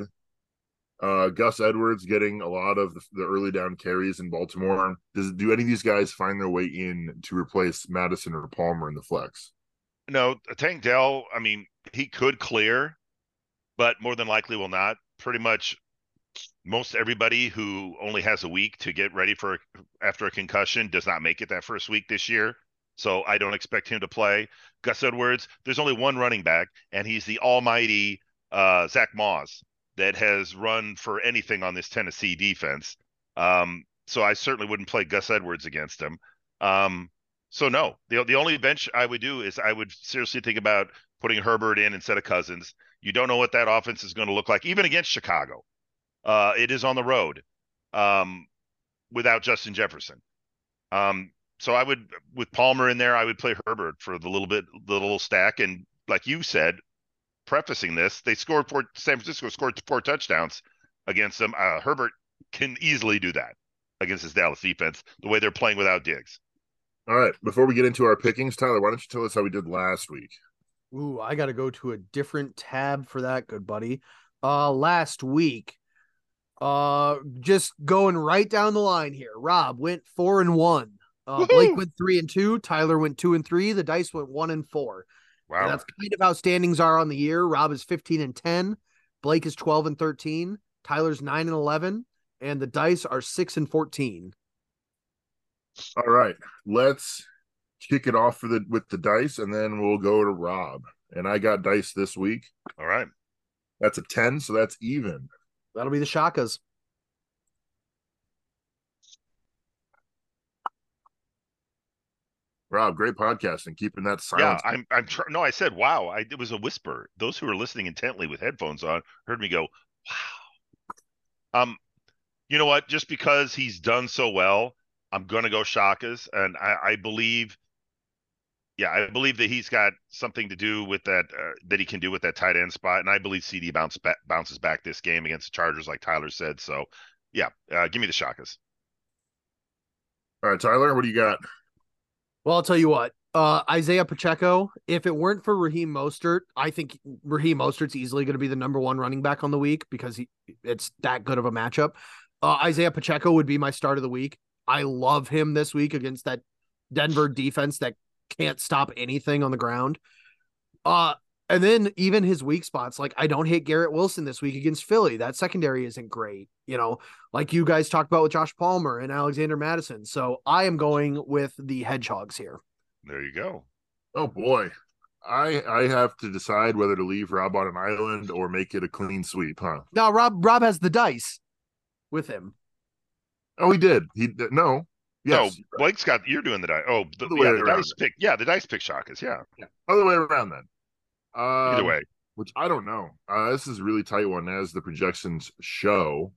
Gus Edwards getting a lot of the early down carries in Baltimore. Do any of these guys find their way in to replace Madison or Palmer in the flex? No, Tank Dell, I mean, he could clear, but more than likely will not. Pretty much most everybody who only has a week to get ready after a concussion does not make it that first week this year. So I don't expect him to play. Gus Edwards, there's only one running back, and he's the almighty Zach Moss that has run for anything on this Tennessee defense. So I certainly wouldn't play Gus Edwards against him. So no, the only bench I would do is I would seriously think about putting Herbert in instead of Cousins. You don't know what that offense is going to look like, even against Chicago. It is on the road without Justin Jefferson. So I would, with Palmer in there, I would play Herbert for the little stack. And like you said, prefacing this, San Francisco scored 4 touchdowns against them. Herbert can easily do that against his Dallas defense, the way they're playing without Diggs. All right. Before we get into our pickings, Tyler, why don't you tell us how we did last week? Ooh, I got to go to a different tab for that, good buddy. Last week, just going right down the line here. Rob went 4-1. Blake went 3-2. Tyler went 2-3. The dice went 1-4. Wow. And that's kind of how standings are on the year. Rob is 15-10. Blake is 12-13. Tyler's 9-11. And the dice are 6-14. All right. Let's kick it off with the dice, and then we'll go to Rob. And I got dice this week. All right. That's a 10, so that's even. That'll be the Shakas. Rob, great podcasting, keeping that silence. Yeah, no, I said wow. It was a whisper. Those who are listening intently with headphones on heard me go, wow. You know what? Just because he's done so well, I'm gonna go Shakas, and I believe, I believe that he's got something to do with that that he can do with that tight end spot, and I believe CD bounces back this game against the Chargers, like Tyler said. So, yeah, give me the Shakas. All right, Tyler, what do you got? Well, I'll tell you what. Isaiah Pacheco, if it weren't for Raheem Mostert, I think Raheem Mostert's easily going to be the number one running back on the week because it's that good of a matchup. Isaiah Pacheco would be my start of the week. I love him this week against that Denver defense that can't stop anything on the ground. And then even his weak spots, like I don't hate Garrett Wilson this week against Philly. That secondary isn't great, like you guys talked about with Josh Palmer and Alexander Madison. So I am going with the Hedgehogs here. There you go. Oh boy. I have to decide whether to leave Rob on an island or make it a clean sweep, huh? No, Rob has the dice with him. Oh, he did. No. Yes. No, Blake's got, you're doing the dice. Oh, the dice pick. Yeah, the dice pick Shakas. Yeah. Other way around then. Either way. Which I don't know. This is a really tight one as the projections show.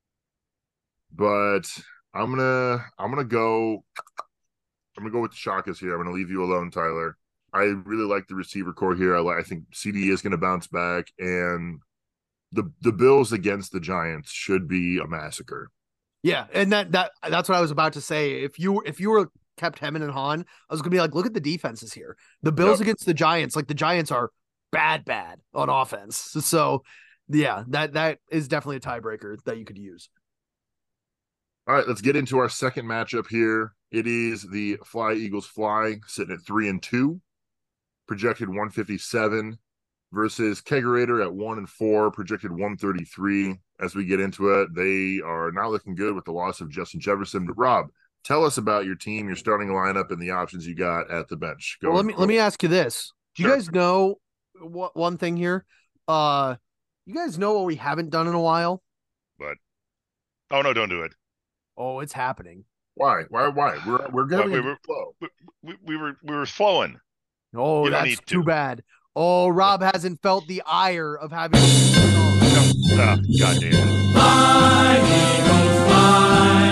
But I'm gonna go with the Shakas here. I'm gonna leave you alone, Tyler. I really like the receiver core here. I think CD is gonna bounce back, and the Bills against the Giants should be a massacre. Yeah, and that's what I was about to say. If you were kept Hemon and Hahn, I was gonna be like, look at the defenses here. The Bills against the Giants, like the Giants are bad on offense. So yeah, that is definitely a tiebreaker that you could use. All right, let's get into our second matchup here. It is the Fly Eagles Fly sitting at 3-2, projected 157, versus Kegerator at 1-4, projected 133. As we get into it, they are not looking good with the loss of Justin Jefferson. But Rob, tell us about your team, your starting lineup, and the options you got at the bench. Let me ask you this: do you guys know one thing here? You guys know what we haven't done in a while? But oh no, don't do it. Oh, it's happening. Why? We're going to flow. We were flowing. Oh, that's too bad. Oh, Rob hasn't felt the ire of having. God damn it. Fly, Eagles, fly.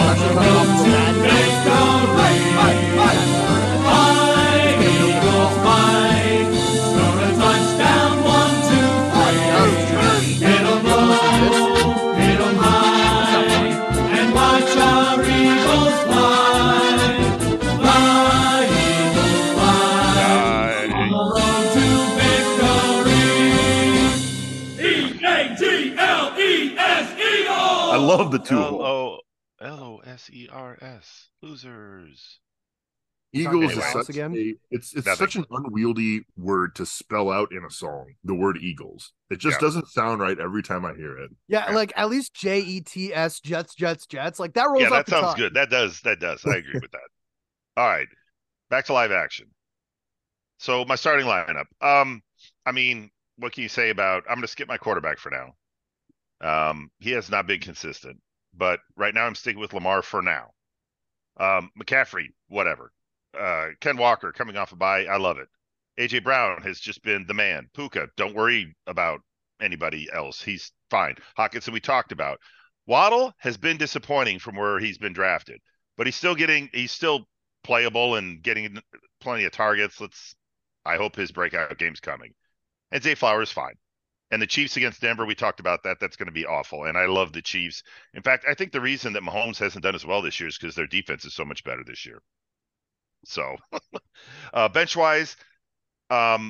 Fly, Eagles, fly. Score a touchdown, 1, 2, 3. Hit 'em low, hit 'em high, and watch our Eagles fly. Fly, Eagles, fly. On the road to victory. E-A-G-L-E-S, Eagles! I love the two. Losers. Losers. Eagles is such it's such an unwieldy word to spell out in a song. The word Eagles. It just doesn't sound right every time I hear it. Yeah, like at least Jets, Jets. Like that rolls off the that sounds tongue. good. That does. I agree with that. All right. Back to live action. So my starting lineup. I mean, what can you say about I'm gonna skip my quarterback for now. He has not been consistent, but right now I'm sticking with Lamar for now. McCaffrey, whatever. Ken Walker coming off a bye. I love it. AJ Brown has just been the man. Puka, don't worry about anybody else. He's fine. Hockenson, we talked about. Waddle has been disappointing from where he's been drafted, but he's still playable and getting plenty of targets. I hope his breakout game's coming. And Zay Flowers, fine. And the Chiefs against Denver, we talked about that. That's going to be awful. And I love the Chiefs. In fact, I think the reason that Mahomes hasn't done as well this year is because their defense is so much better this year. So, bench-wise, I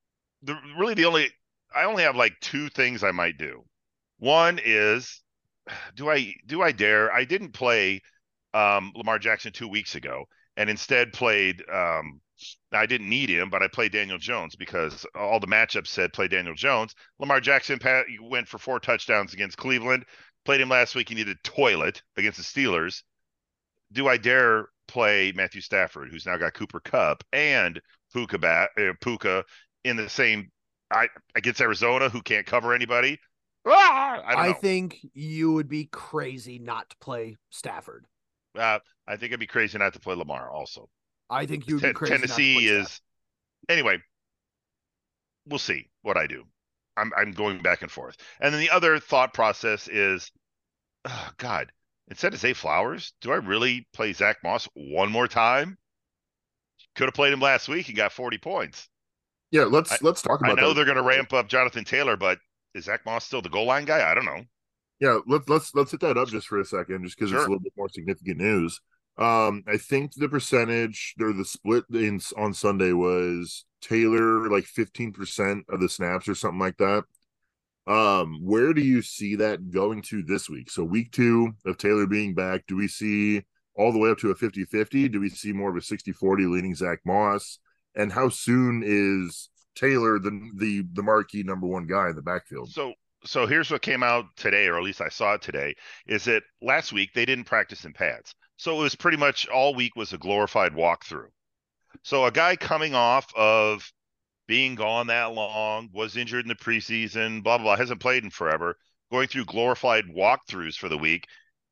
only have like two things I might do. One is, do I dare? I didn't play Lamar Jackson 2 weeks ago, and instead played. I didn't need him, but I played Daniel Jones because all the matchups said play Daniel Jones. Lamar Jackson went for 4 touchdowns against Cleveland. Played him last week. He needed a toilet against the Steelers. Do I dare play Matthew Stafford, who's now got Cooper Kupp and Puka in the same against Arizona, who can't cover anybody. I don't know. think you would be crazy not to play Stafford. I think I'd be crazy not to play Lamar also. I think you'd be crazy. Tennessee is anyway. We'll see what I do. I'm going back and forth. And then the other thought process is, oh God, instead of Zay Flowers, do I really play Zach Moss one more time? Could have played him last week and got 40 points. Yeah, let's talk about that. I know they're going to ramp up Jonathan Taylor, but is Zach Moss still the goal line guy? I don't know. Yeah, let's hit that up just for a second, just because it's a little bit more significant news. I think the percentage or the split on Sunday was Taylor like 15% of the snaps or something like that. Where do you see that going to this week? So week 2 of Taylor being back, do we see all the way up to a 50-50? Do we see more of a 60-40 leaning Zach Moss? And how soon is Taylor the marquee number one guy in the backfield? So here's what came out today, or at least I saw it today, is that last week they didn't practice in pads. So it was pretty much all week was a glorified walkthrough. So a guy coming off of being gone that long, was injured in the preseason, blah, blah, blah, hasn't played in forever, going through glorified walkthroughs for the week,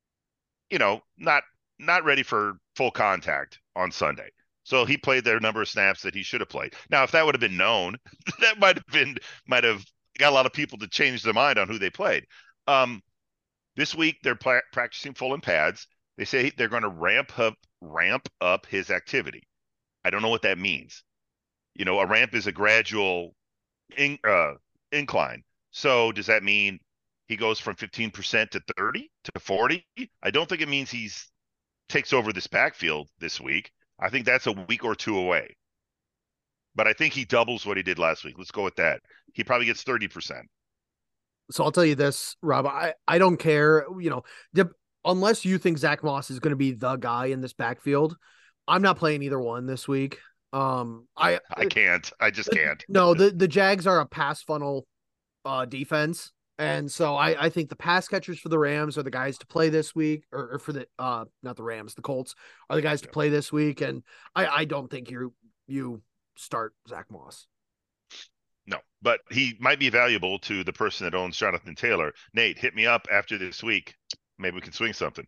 not ready for full contact on Sunday. So he played their number of snaps that he should have played. Now, if that would have been known, that might have got a lot of people to change their mind on who they played. This week they're practicing full in pads. They say they're going to ramp up his activity. I don't know what that means. A ramp is a gradual incline. So does that mean he goes from 15% to 30 to 40? I don't think it means he's takes over this backfield this week. I think that's a week or two away. But I think he doubles what he did last week. Let's go with that. He probably gets 30%. So I'll tell you this, Rob, I don't care, unless you think Zach Moss is going to be the guy in this backfield, I'm not playing either one this week. I can't. I just can't. No, the Jags are a pass funnel defense. And so I think the pass catchers for the Rams are the guys to play this week, or for the not the Rams, the Colts are the guys to play this week. And I don't think you start Zach Moss. No, but he might be valuable to the person that owns Jonathan Taylor. Nate, hit me up after this week. Maybe we can swing something.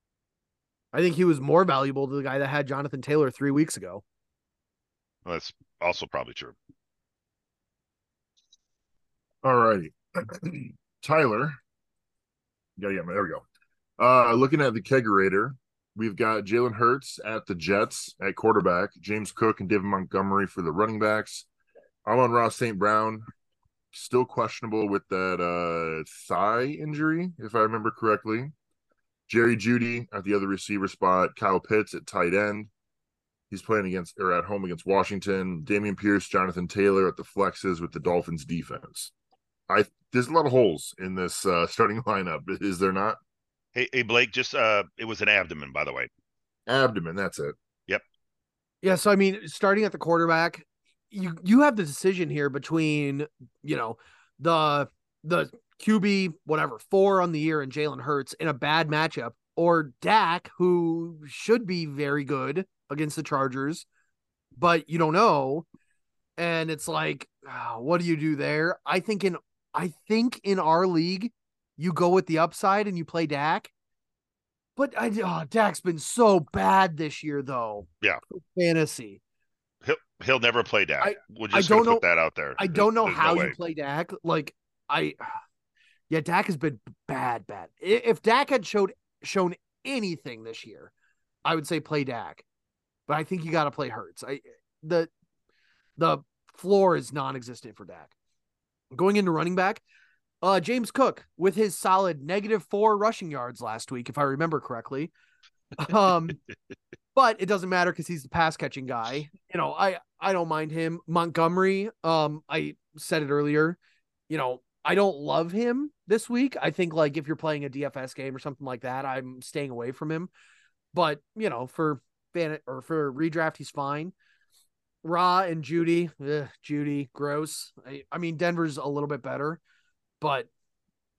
I think he was more valuable to the guy that had Jonathan Taylor 3 weeks ago. Well, that's also probably true. All righty. Tyler. Yeah, there we go. Looking at the kegerator, we've got Jalen Hurts at the Jets at quarterback, James Cook and David Montgomery for the running backs. Amon-Ra St. Brown, still questionable with that thigh injury, if I remember correctly. Jerry Jeudy at the other receiver spot, Kyle Pitts at tight end. He's playing at home against Washington. Dameon Pierce, Jonathan Taylor at the flexes with the Dolphins defense. There's a lot of holes in this starting lineup, is there not? Hey Blake, just it was an abdomen, by the way. Abdomen, that's it. Yep. Yeah, so I mean, starting at the quarterback, you have the decision here between, the QB, whatever, 4 on the year and Jalen Hurts in a bad matchup, or Dak, who should be very good against the Chargers, but you don't know. And it's like, what do you do there? I think in our league, you go with the upside and you play Dak. But Dak's been so bad this year, though. Yeah. Fantasy. He'll never play Dak. We'll just put that out there. I don't know how you play Dak. Dak has been bad. If Dak had shown anything this year, I would say play Dak. But I think you got to play Hurts. The floor is non-existent for Dak. Going into running back, James Cook with his solid -4 rushing yards last week, if I remember correctly. But it doesn't matter because he's the pass catching guy. I don't mind him. Montgomery, I said it earlier, I don't love him this week. I think if you're playing a DFS game or something like that, I'm staying away from him. But, for redraft, he's fine. Ra and Jeudy, gross. I mean, Denver's a little bit better, but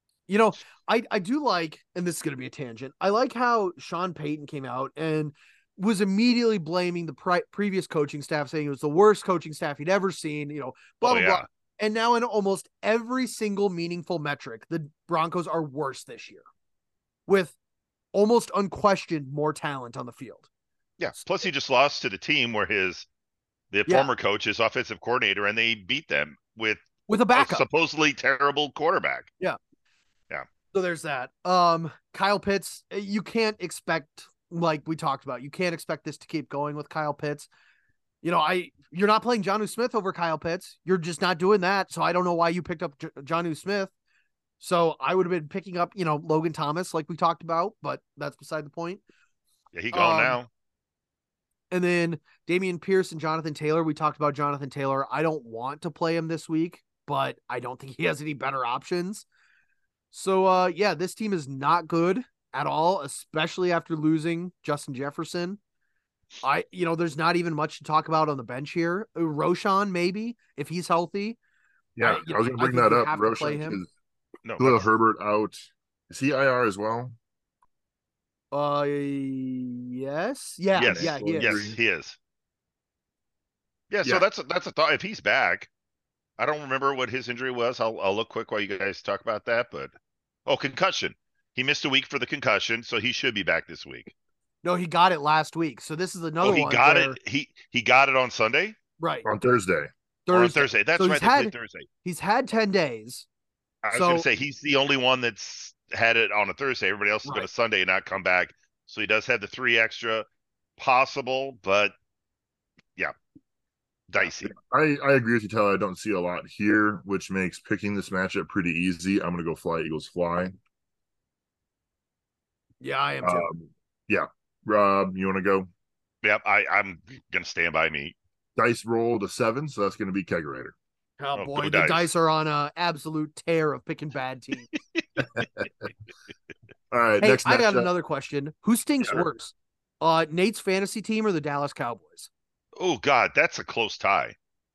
I do like, and this is going to be a tangent, I like how Sean Payton came out and was immediately blaming the previous coaching staff, saying it was the worst coaching staff he'd ever seen, blah, blah, blah. And now in almost every single meaningful metric, the Broncos are worse this year with almost unquestioned more talent on the field. Yeah. Plus he just lost to the team where the former coach is offensive coordinator, and they beat them with a backup, supposedly terrible quarterback. Yeah. So there's that. Kyle Pitts, you can't expect, like we talked about, you can't expect this to keep going with Kyle Pitts. You're not playing Jonnu Smith over Kyle Pitts. You're just not doing that. So I don't know why you picked up Jonnu Smith. So I would have been picking up, Logan Thomas, like we talked about, but that's beside the point. Yeah, he gone now. And then Dameon Pierce and Jonathan Taylor. We talked about Jonathan Taylor. I don't want to play him this week, but I don't think he has any better options. So, this team is not good at all, especially after losing Justin Jefferson. There's not even much to talk about on the bench here. Roshan, maybe, if he's healthy. Yeah, I was going to bring that up. Roshan is Khalil Herbert out. Is he IR as well? Yes. Yeah. Yes. Yeah, he is. Yes, he is. Yeah, so that's a thought. If he's back, I don't remember what his injury was. I'll look quick while you guys talk about that. But concussion. He missed a week for the concussion, so he should be back this week. No, he got it last week. So this is another one. He got it. He got it on Sunday? Right. On Thursday. On Thursday. That's right. They played Thursday. He's had 10 days. I was going to say he's the only one that's had it on a Thursday. Everybody else is going to Sunday and not come back. So he does have the 3 extra possible, but yeah, dicey. I agree with you, Tyler. I don't see a lot here, which makes picking this matchup pretty easy. I'm going to go fly, Eagles fly. Yeah, I am too. Yeah. Rob, you want to go? Yep, I'm going to stand by me. Dice rolled a 7, so that's going to be Kegerator. Oh boy, the dice are on an absolute tear of picking bad teams. All right, hey, I got another question. Who stinks worse? Nate's fantasy team or the Dallas Cowboys? Oh God, that's a close tie.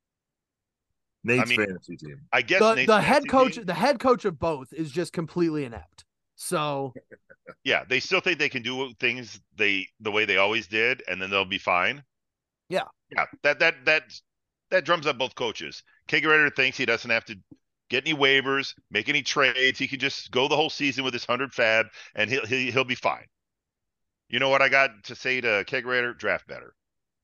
Nate's fantasy team. I guess the head coach of both is just completely inept. So yeah, they still think they can do things the way they always did, and then they'll be fine. Yeah. That drums up both coaches. Kegerator thinks he doesn't have to get any waivers, make any trades. He can just go the whole season with his 100 fab, and he'll be fine. You know what I got to say to Kegerator? Draft better.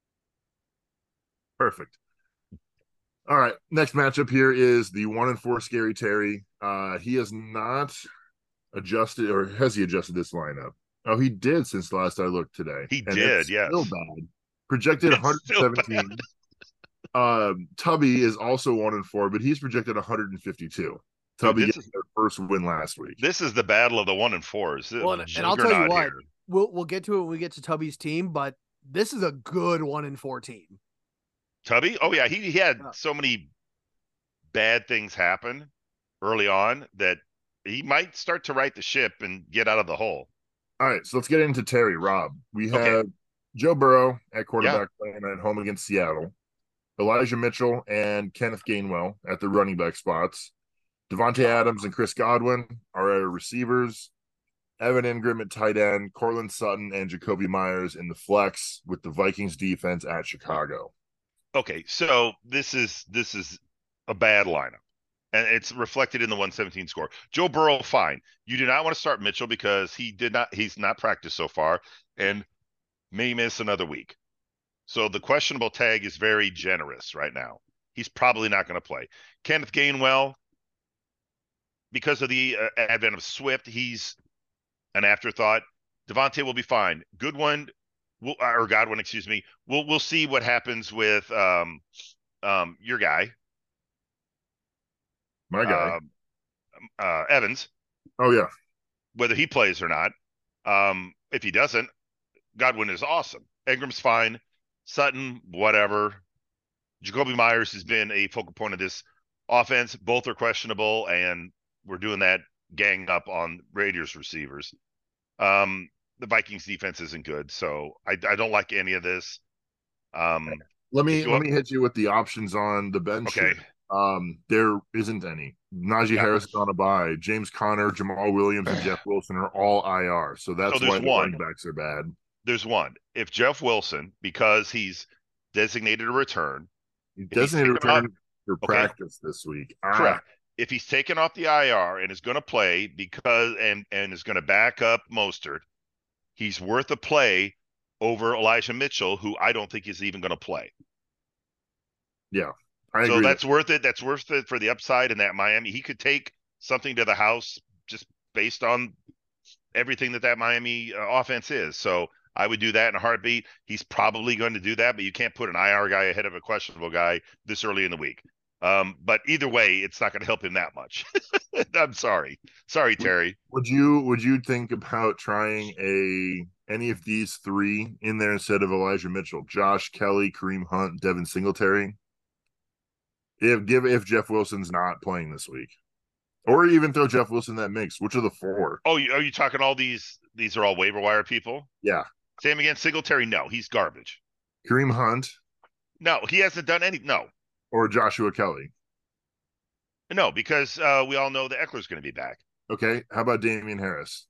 Perfect. All right, next matchup here is the 1-4 Scary Terry. He has not adjusted, or has he adjusted this lineup? Oh, he did since the last I looked today. He did, yes. Still bad. Projected 117. Tubby is also 1-4, but he's projected 152. Tubby gets their first win last week. This is the battle of the 1-4s. Well, and I'll tell you what, we'll get to it when we get to Tubby's team, but this is a good 1-4 team. Tubby? Oh yeah, he had so many bad things happen early on that he might start to right the ship and get out of the hole. All right, so let's get into Terry. Rob, we have Joe Burrow at quarterback playing at home against Seattle. Elijah Mitchell and Kenneth Gainwell at the running back spots. Devontae Adams and Chris Godwin are our receivers. Evan Ingram at tight end. Cortland Sutton and Jacoby Myers in the flex with the Vikings defense at Chicago. Okay, so this is a bad lineup, and it's reflected in the 117 score. Joe Burrow, fine. You do not want to start Mitchell because he's not practiced so far and may miss another week. So the questionable tag is very generous right now. He's probably not going to play. Kenneth Gainwell, because of the advent of Swift, he's an afterthought. Devontae will be fine. Godwin, excuse me. We'll see what happens with your guy. My guy. Evans. Oh yeah. Whether he plays or not. If he doesn't, Godwin is awesome. Ingram's fine. Sutton, whatever. Jacoby Myers has been a focal point of this offense. Both are questionable, and we're doing that gang up on Raiders receivers. The Vikings defense isn't good, so I don't like any of this. Let me hit you with the options on the bench. Okay. There isn't any. Najee Harris is on a bye. James Conner, Jamal Williams, and Jeff Wilson are all IR. So that's why the running backs are bad. There's one. If Jeff Wilson, because he's designated a return, He if he's designated taken off, return for okay, practice this week. correct. If he's taken off the IR and is going to play because and is going to back up Mostert, he's worth a play over Elijah Mitchell, who I don't think is even going to play. Yeah, I So agree. that's worth it. That's worth it for the upside in that Miami. He could take something to the house just based on everything that Miami offense is. So I would do that in a heartbeat. He's probably going to do that, but you can't put an IR guy ahead of a questionable guy this early in the week. But either way, it's not going to help him that much. I'm sorry. Sorry, Terry. Would you think about trying any of these three in there instead of Elijah Mitchell? Josh Kelly, Kareem Hunt, Devin Singletary. If Jeff Wilson's not playing this week, or even throw Jeff Wilson in that mix. Which of the four? Oh, are you talking all these? These are all waiver wire people. Yeah. Same against Singletary. No, he's garbage. Kareem Hunt. No, he hasn't done any. No. Or Joshua Kelly. No, because we all know that Eckler's going to be back. Okay. How about Damian Harris?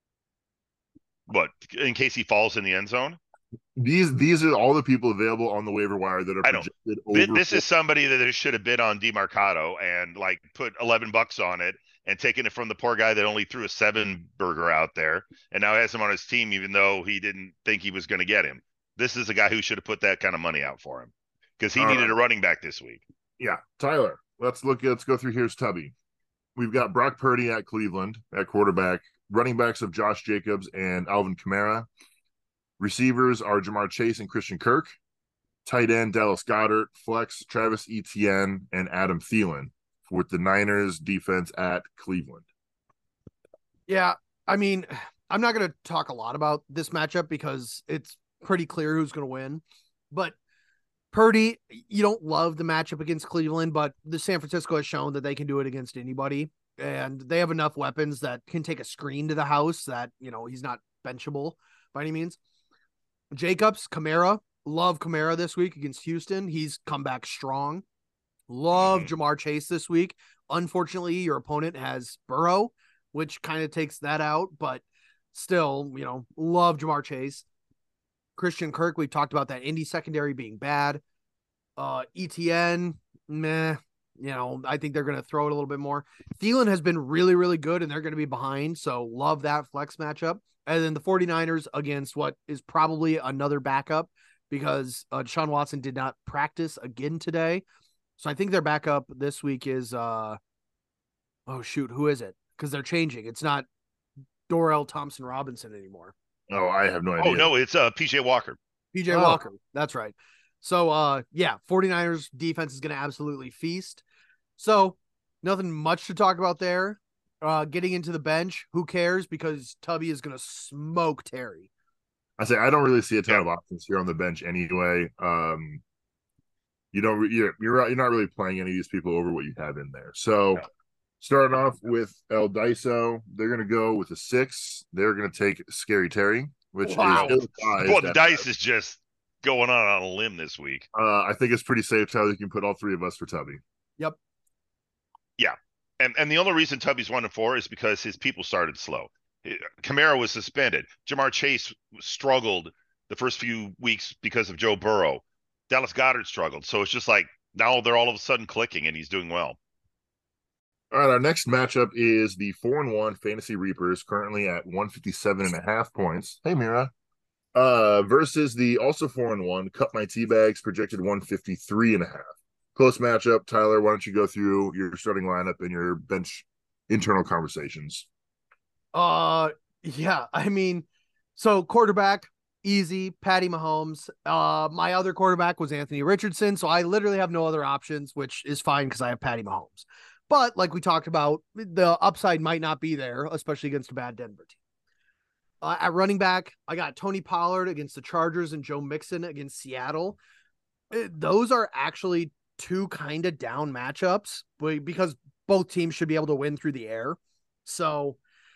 What, in case he falls in the end zone? These are all the people available on the waiver wire that are projected over. This is somebody that should have bid on DeMarcado and like put $11 on it and taken it from the poor guy that only threw a 7 burger out there and now has him on his team, even though he didn't think he was going to get him. This is a guy who should have put that kind of money out for him because he needed a running back this week. Yeah. Tyler, let's go through. Here's Tubby. We've got Brock Purdy at Cleveland at quarterback, running backs of Josh Jacobs and Alvin Kamara. Receivers are Jamar Chase and Christian Kirk. Tight end, Dallas Goedert. Flex, Travis Etienne and Adam Thielen with the Niners defense at Cleveland. Yeah, I mean, I'm not going to talk a lot about this matchup because it's pretty clear who's going to win. But Purdy, you don't love the matchup against Cleveland, but the San Francisco has shown that they can do it against anybody. And they have enough weapons that can take a screen to the house that, he's not benchable by any means. Jacobs, Kamara, love Kamara this week against Houston. He's come back strong. Love Jamar Chase this week. Unfortunately, your opponent has Burrow, which kind of takes that out, but still, love Jamar Chase. Christian Kirk, we've talked about that Indy secondary being bad. ETN, meh. I think they're going to throw it a little bit more. Thielen has been really, really good, and they're going to be behind, so love that flex matchup. And then the 49ers against what is probably another backup because Deshaun Watson did not practice again today. So I think their backup this week is, who is it? Because they're changing. It's not Dorrell Thompson Robinson anymore. Oh, I have no idea. Oh, no, it's PJ Walker. PJ Walker. That's right. So, 49ers defense is going to absolutely feast. So nothing much to talk about there. Getting into the bench, who cares? Because Tubby is going to smoke Terry. I don't really see a ton of options here on the bench anyway. You're not really playing any of these people over what you have in there. So starting off with El Daiso, they're going to go with a 6. They're going to take Scary Terry, which is well, the dice is just going on a limb this week. I think it's pretty safe, Tyler. You can put all 3 of us for Tubby. Yep. Yeah. And the only reason Tubby's 1-4 is because his people started slow. Kamara was suspended. Jamar Chase struggled the first few weeks because of Joe Burrow. Dallas Goedert struggled. So it's just like now they're all of a sudden clicking and he's doing well. All right, our next matchup is the 4-1 Fantasy Reapers, currently at 157.5 points. Hey, Mira. Versus the also 4-1 Cut My Teabags, projected 153.5. Close matchup. Tyler, why don't you go through your starting lineup and your bench internal conversations? Yeah, I mean, so quarterback, easy, Patty Mahomes. My other quarterback was Anthony Richardson, so I literally have no other options, which is fine because I have Patty Mahomes. But like we talked about, the upside might not be there, especially against a bad Denver team. At running back, I got Tony Pollard against the Chargers and Joe Mixon against Seattle. Those are actually 2 kind of down matchups because both teams should be able to win through the air. So,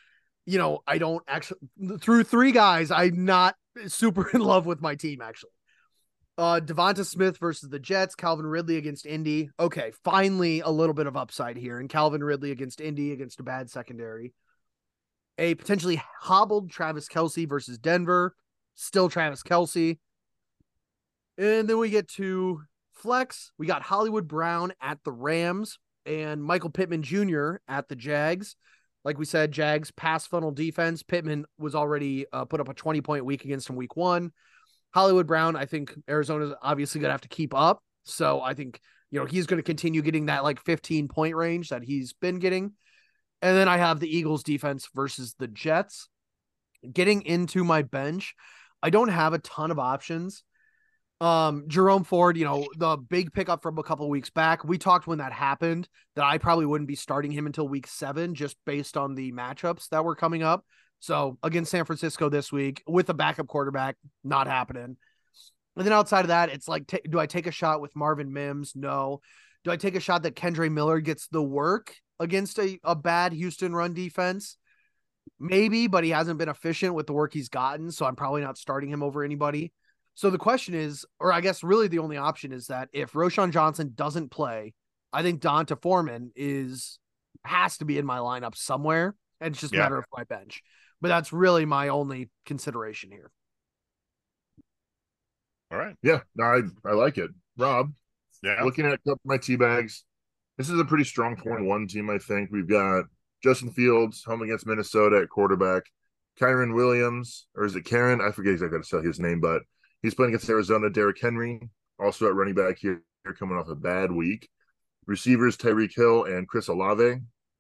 I don't actually, through 3 guys, I'm not super in love with my team, actually. Devonta Smith versus the Jets, Calvin Ridley against Indy. Okay, finally a little bit of upside here. And Calvin Ridley against Indy against a bad secondary. A potentially hobbled Travis Kelce versus Denver. still Travis Kelce. And then we get to flex. We got Hollywood Brown at the Rams and Michael Pittman Jr. at the Jags. Like we said, Jags pass funnel defense. Pittman was already put up a 20-point week against him week 1. Hollywood Brown, I think Arizona's obviously going to have to keep up. So I think, he's going to continue getting that like 15-point range that he's been getting. And then I have the Eagles defense versus the Jets. Getting into my bench, I don't have a ton of options. Jerome Ford, the big pickup from a couple of weeks back, we talked when that happened that I probably wouldn't be starting him until week 7, just based on the matchups that were coming up. So against San Francisco this week with a backup quarterback, not happening. And then outside of that, it's like, do I take a shot with Marvin Mims? No. Do I take a shot that Kendre Miller gets the work against a bad Houston run defense? Maybe, but he hasn't been efficient with the work he's gotten. So I'm probably not starting him over anybody. So the question is, or I guess really the only option is that if Roschon Johnson doesn't play, I think Donta Foreman has to be in my lineup somewhere. And it's just a matter of my bench. But that's really my only consideration here. All right. Yeah, no, I like it. Rob, looking at my tea bags, this is a pretty strong 21 team, I think. We've got Justin Fields home against Minnesota at quarterback. Kyren Williams, or is it Karen? I forget exactly how to spell his name, but he's playing against Arizona. Derrick Henry, also at running back here, coming off a bad week. Receivers, Tyreek Hill and Chris Olave.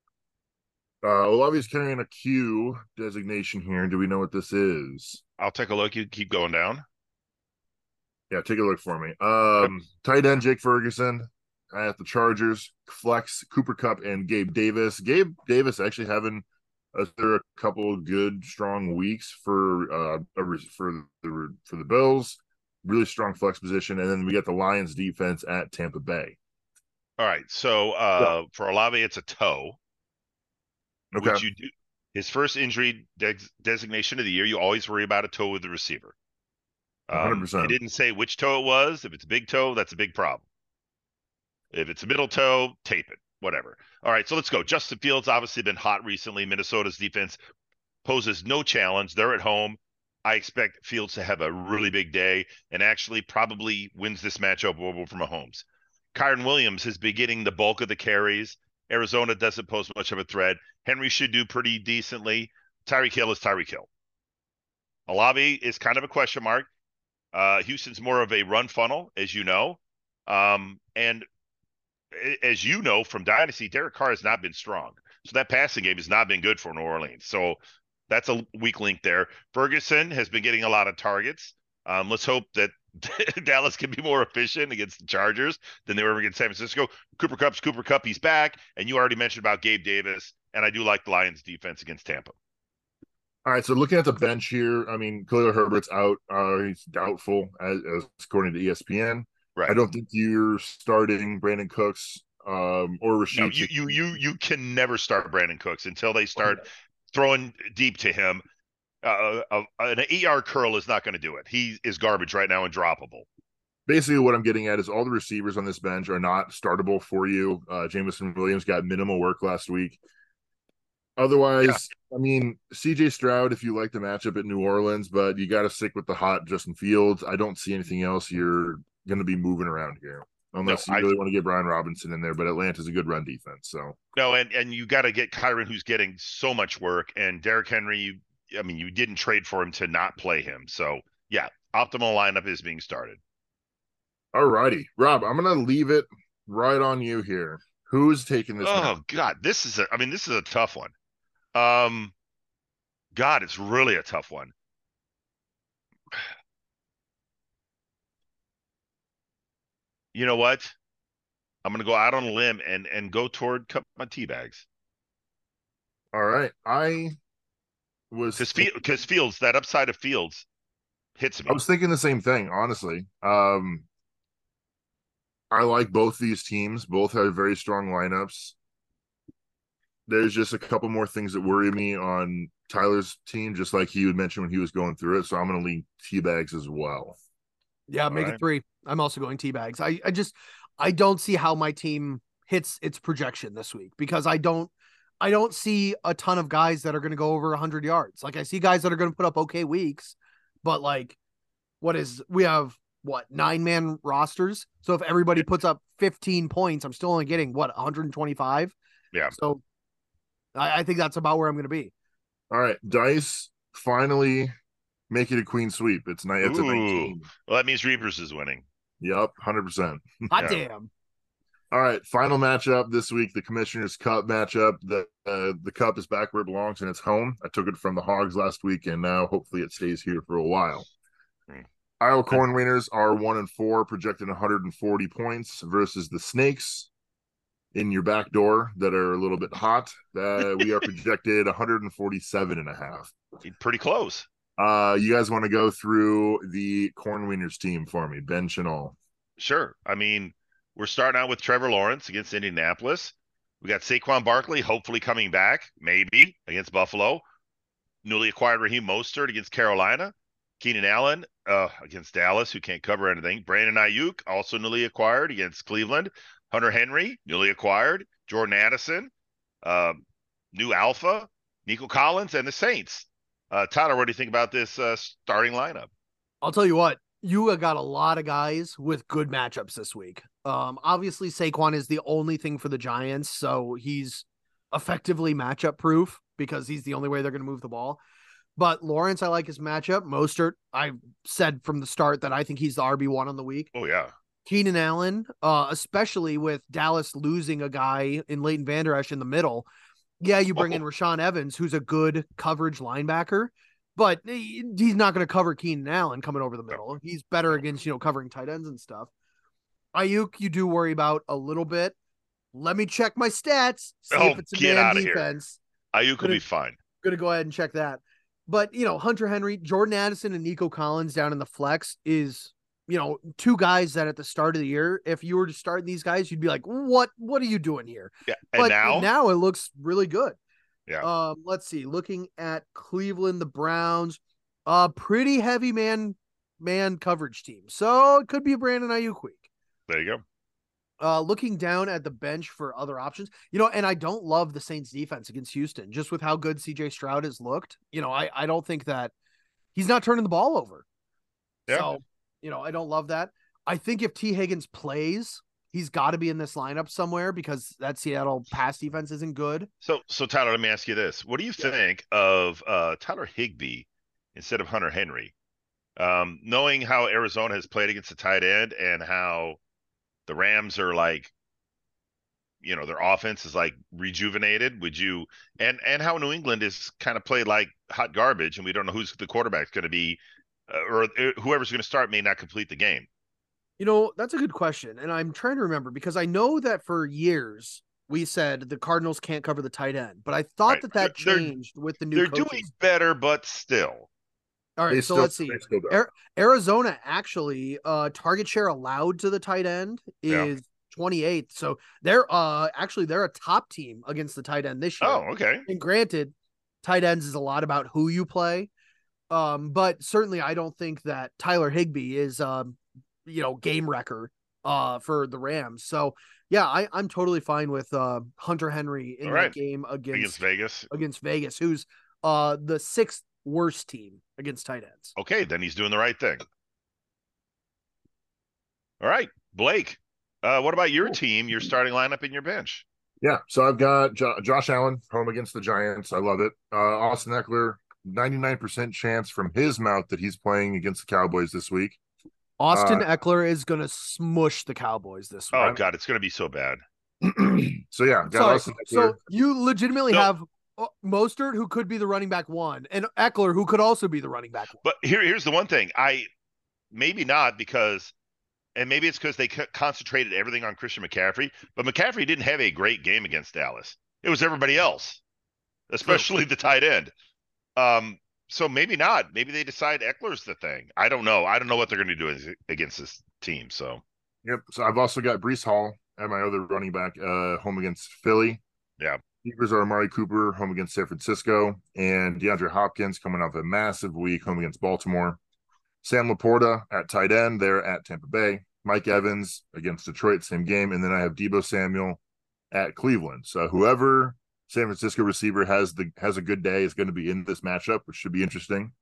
Olave's carrying a Q designation here. Do we know what this is? I'll take a look. You keep going down. Yeah, take a look for me. Tight end Jake Ferguson at the Chargers. Flex, Cooper Kupp and Gabe Davis. Gabe Davis actually having a couple of good, strong weeks for the Bills. Really strong flex position. And then we got the Lions defense at Tampa Bay. All right. So for Olave, it's a toe. Okay. Which you do. His first injury designation of the year, you always worry about a toe with the receiver. 100%. It didn't say which toe it was. If it's a big toe, that's a big problem. If it's a middle toe, tape it. Whatever. All right, so let's go. Justin Fields obviously been hot recently. Minnesota's defense poses no challenge. They're at home. I expect Fields to have a really big day and actually probably wins this matchup over from Mahomes. Kyren Williams has been getting the bulk of the carries. Arizona doesn't pose much of a threat. Henry should do pretty decently. Tyreek Hill is Tyreek Hill. Olave is kind of a question mark. Houston's more of a run funnel, as you know. And as you know from Dynasty, Derek Carr has not been strong. So that passing game has not been good for New Orleans. So that's a weak link there. Ferguson has been getting a lot of targets. Let's hope that Dallas can be more efficient against the Chargers than they were against San Francisco. Cooper Kupp, he's back. And you already mentioned about Gabe Davis. And I do like the Lions defense against Tampa. All right, so looking at the bench here, I mean, Khalil Herbert's out. He's doubtful, as according to ESPN. Right. I don't think you're starting Brandon Cooks or Rashid. No, you can never start Brandon Cooks until they start throwing deep to him. An 8-yard curl is not going to do it. He is garbage right now and droppable. Basically, what I'm getting at is all the receivers on this bench are not startable for you. Jameson Williams got minimal work last week. Otherwise, I mean, CJ Stroud, if you like the matchup at New Orleans, but you got to stick with the hot Justin Fields. I don't see anything else you're going to be moving around here unless you really want to get Brian Robinson in there. But Atlanta's a good run defense. So no, and you got to get Kyren, who's getting so much work, and Derrick Henry. I mean, you didn't trade for him to not play him. So yeah, optimal lineup is being started. All righty, Rob, I'm going to leave it right on you here. Who's taking this? Oh God, this is a tough one. God, it's really a tough one. You know what? I'm going to go out on a limb and go toward my tea bags. All right. I was because Fields, that upside of Fields hits me. I was thinking the same thing, honestly. I like both these teams. Both have very strong lineups. There's just a couple more things that worry me on Tyler's team, just like he would mention when he was going through it. So I'm going to lean teabags as well. Yeah, make it 3. I'm also going teabags. I don't see how my team hits its projection this week because I don't see a ton of guys that are going to go over 100 yards. Like I see guys that are going to put up okay weeks, but like, we have 9-man rosters. So if everybody puts up 15 points, I'm still only getting 125. Yeah. So I think that's about where I'm going to be. All right, Dice finally make it a queen sweep. It's a 19. Well, that means Reapers is winning. Yep, 100%. Hot damn. All right, final matchup this week, the Commissioner's Cup matchup. The cup is back where it belongs, and it's home. I took it from the Hogs last week, and now hopefully it stays here for a while. Iowa Corn Wieners are 1-4, projected 140 points versus the Snakes in your back door that are a little bit hot. We are projected 147.5. Pretty close. You guys want to go through the Corn Wieners team for me, bench and all? Sure. I mean, we're starting out with Trevor Lawrence against Indianapolis. We got Saquon Barkley hopefully coming back, maybe, against Buffalo. Newly acquired Raheem Mostert against Carolina. Keenan Allen against Dallas, who can't cover anything. Brandon Ayuk, also newly acquired against Cleveland. Hunter Henry, newly acquired. Jordan Addison, new alpha. Nico Collins, and the Saints. Tyler, what do you think about this starting lineup? I'll tell you what, you got a lot of guys with good matchups this week. Obviously, Saquon is the only thing for the Giants, so he's effectively matchup proof because he's the only way they're going to move the ball. But Lawrence, I like his matchup. Mostert, I said from the start that I think he's the RB1 on the week. Oh, yeah. Keenan Allen, especially with Dallas losing a guy in Leighton Vander Esch in the middle. Yeah, you bring in Rashaan Evans, who's a good coverage linebacker, but he's not going to cover Keenan Allen coming over the middle. He's better against, covering tight ends and stuff. Ayuk, you do worry about a little bit. Let me check my stats. See if it's a man defense. Ayuk will be fine. Going to go ahead and check that. But, Hunter Henry, Jordan Addison, and Nico Collins down in the flex is, two guys that at the start of the year, if you were to start these guys, you'd be like, what are you doing here? Yeah. And now it looks really good. Yeah. Let's see. Looking at Cleveland, the Browns, pretty heavy man coverage team. So it could be a Brandon Ayuk week. There you go. Looking down at the bench for other options, and I don't love the Saints defense against Houston, just with how good CJ Stroud has looked. I don't think that he's not turning the ball over. Yeah. So, I don't love that. I think if T. Higgins plays, he's got to be in this lineup somewhere because that Seattle pass defense isn't good. So Tyler, let me ask you this. What do you think of Tyler Higbee instead of Hunter Henry? Knowing how Arizona has played against the tight end and how the Rams are like, their offense is like rejuvenated. Would you, and how New England is kind of played like hot garbage and we don't know who's the quarterback's going to be or whoever's going to start may not complete the game. That's a good question. And I'm trying to remember because I know that for years we said the Cardinals can't cover the tight end, but I thought that changed with the new They're coaches. doing better, but still. All right, so let's see. Arizona actually, target share allowed to the tight end is 28th. So they're a top team against the tight end this year. Oh, okay. And granted, tight ends is a lot about who you play. But certainly I don't think that Tyler Higbee is game wrecker for the Rams. So yeah, I'm totally fine with Hunter Henry in that game against Vegas, who's the sixth worst team against tight ends. Okay, then he's doing the right thing. All right, Blake, what about your team, your starting lineup, and your bench? Yeah, so I've got Josh Allen home against the Giants. I love it. Austin Eckler, 99% chance from his mouth that he's playing against the Cowboys this week. Austin Eckler is going to smush the Cowboys this week. Oh, God, it's going to be so bad. So, yeah. So you legitimately have Mostert, who could be the running back one, and Eckler, who could also be the running back one. But here's the one thing. Maybe not because – and maybe it's because they concentrated everything on Christian McCaffrey, but McCaffrey didn't have a great game against Dallas. It was everybody else, especially the tight end. So maybe not. Maybe they decide Eckler's the thing. I don't know. I don't know what they're going to do against this team. So, yep. So I've also got Breece Hall at my other running back home against Philly. Yeah. Keepers are Amari Cooper home against San Francisco and DeAndre Hopkins coming off a massive week home against Baltimore. Sam Laporta at tight end there at Tampa Bay. Mike Evans against Detroit, same game. And then I have Deebo Samuel at Cleveland. So whoever San Francisco receiver has a good day is going to be in this matchup, which should be interesting.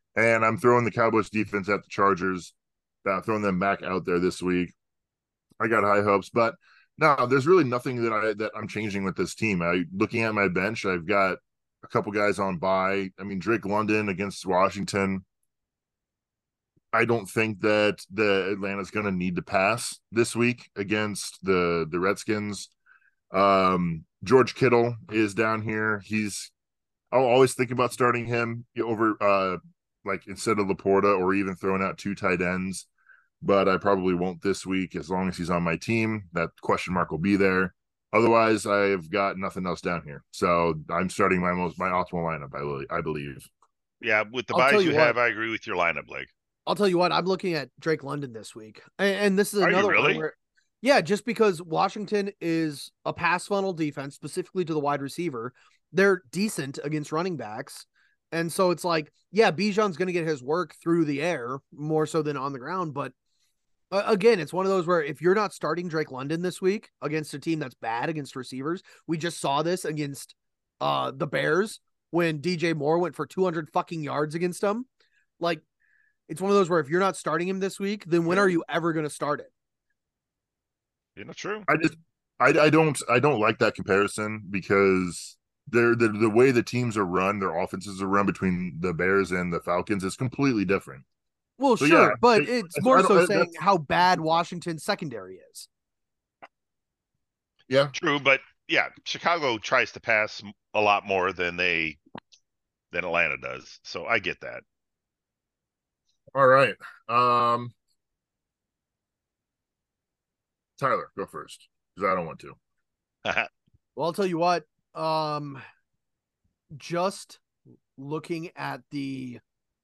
And I'm throwing the Cowboys defense at the Chargers, throwing them back out there this week. I got high hopes, but no, there's really nothing that I'm changing with this team. Looking at my bench, I've got a couple guys on bye. I mean, Drake London against Washington. I don't think that the Atlanta's going to need to pass this week against the Redskins. George Kittle is down here. I'll always think about starting him over like instead of Laporta, or even throwing out 2 tight ends, but I probably won't this week as long as he's on my team. That question mark will be there. Otherwise, I've got nothing else down here. So I'm starting my optimal lineup, I believe. Yeah, with the I'll buys you you have, what. I agree with your lineup, Blake. I'll tell you what, I'm looking at Drake London this week. And this is Are you another really? one where, yeah, just because Washington is a pass funnel defense, specifically to the wide receiver, they're decent against running backs. And so it's like, yeah, Bijan's going to get his work through the air more so than on the ground. But again, it's one of those where if you're not starting Drake London this week against a team that's bad against receivers, we just saw this against the Bears when DJ Moore went for 200 fucking yards against them. Like, it's one of those where if you're not starting him this week, then when are you ever going to start it? You know, true. I don't like that comparison, because the way the teams are run, their offenses are run between the Bears and the Falcons is completely different. Well, So, sure, yeah, but it's more so saying that's- how bad Washington's secondary is. Yeah, True, but yeah, Chicago tries to pass a lot more than Atlanta does. So I get that. all right. Tyler, go first, because I don't want to. Well, I'll tell you what, just looking at the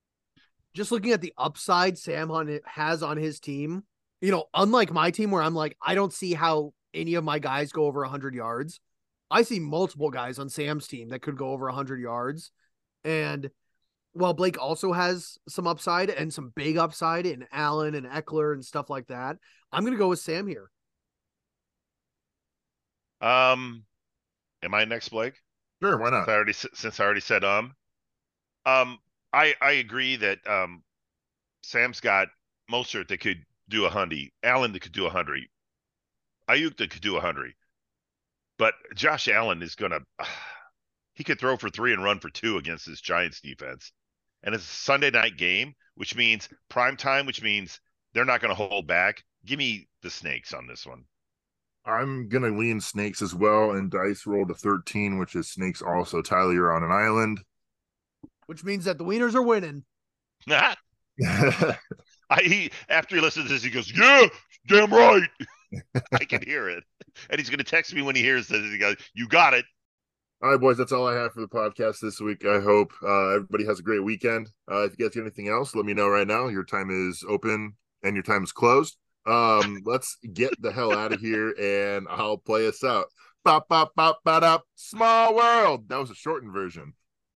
upside Sam has on his team, unlike my team where I'm like, I don't see how any of my guys go over 100 yards. I see multiple guys on Sam's team that could go over 100 yards. And while Blake also has some upside and some big upside in Allen and Eckler and stuff like that, I'm going to go with Sam here. Am I next, Blake? Sure, why not? Since I already said I agree that Sam's got Mostert that could do 100, Allen that could do 100, Ayuk that could do 100, but Josh Allen is gonna he could throw for 3 and run for 2 against this Giants defense, and it's a Sunday night game, which means prime time, which means they're not going to hold back. Give me the Snakes on this one. I'm gonna lean Snakes as well, and dice rolled a 13, which is Snakes also. Tyler, you're on an island. Which means that the Wieners are winning. After he listens to this, he goes, "Yeah, damn right." I can hear it, and he's going to text me when he hears this. He goes, "You got it." All right, boys, that's all I have for the podcast this week. I hope everybody has a great weekend. If you guys get anything else, let me know right now. Your time is open and your time is closed. Let's get the hell out of here, and I'll play us out. Bop, bop, bop, bop, up. Small world. That was a shortened version.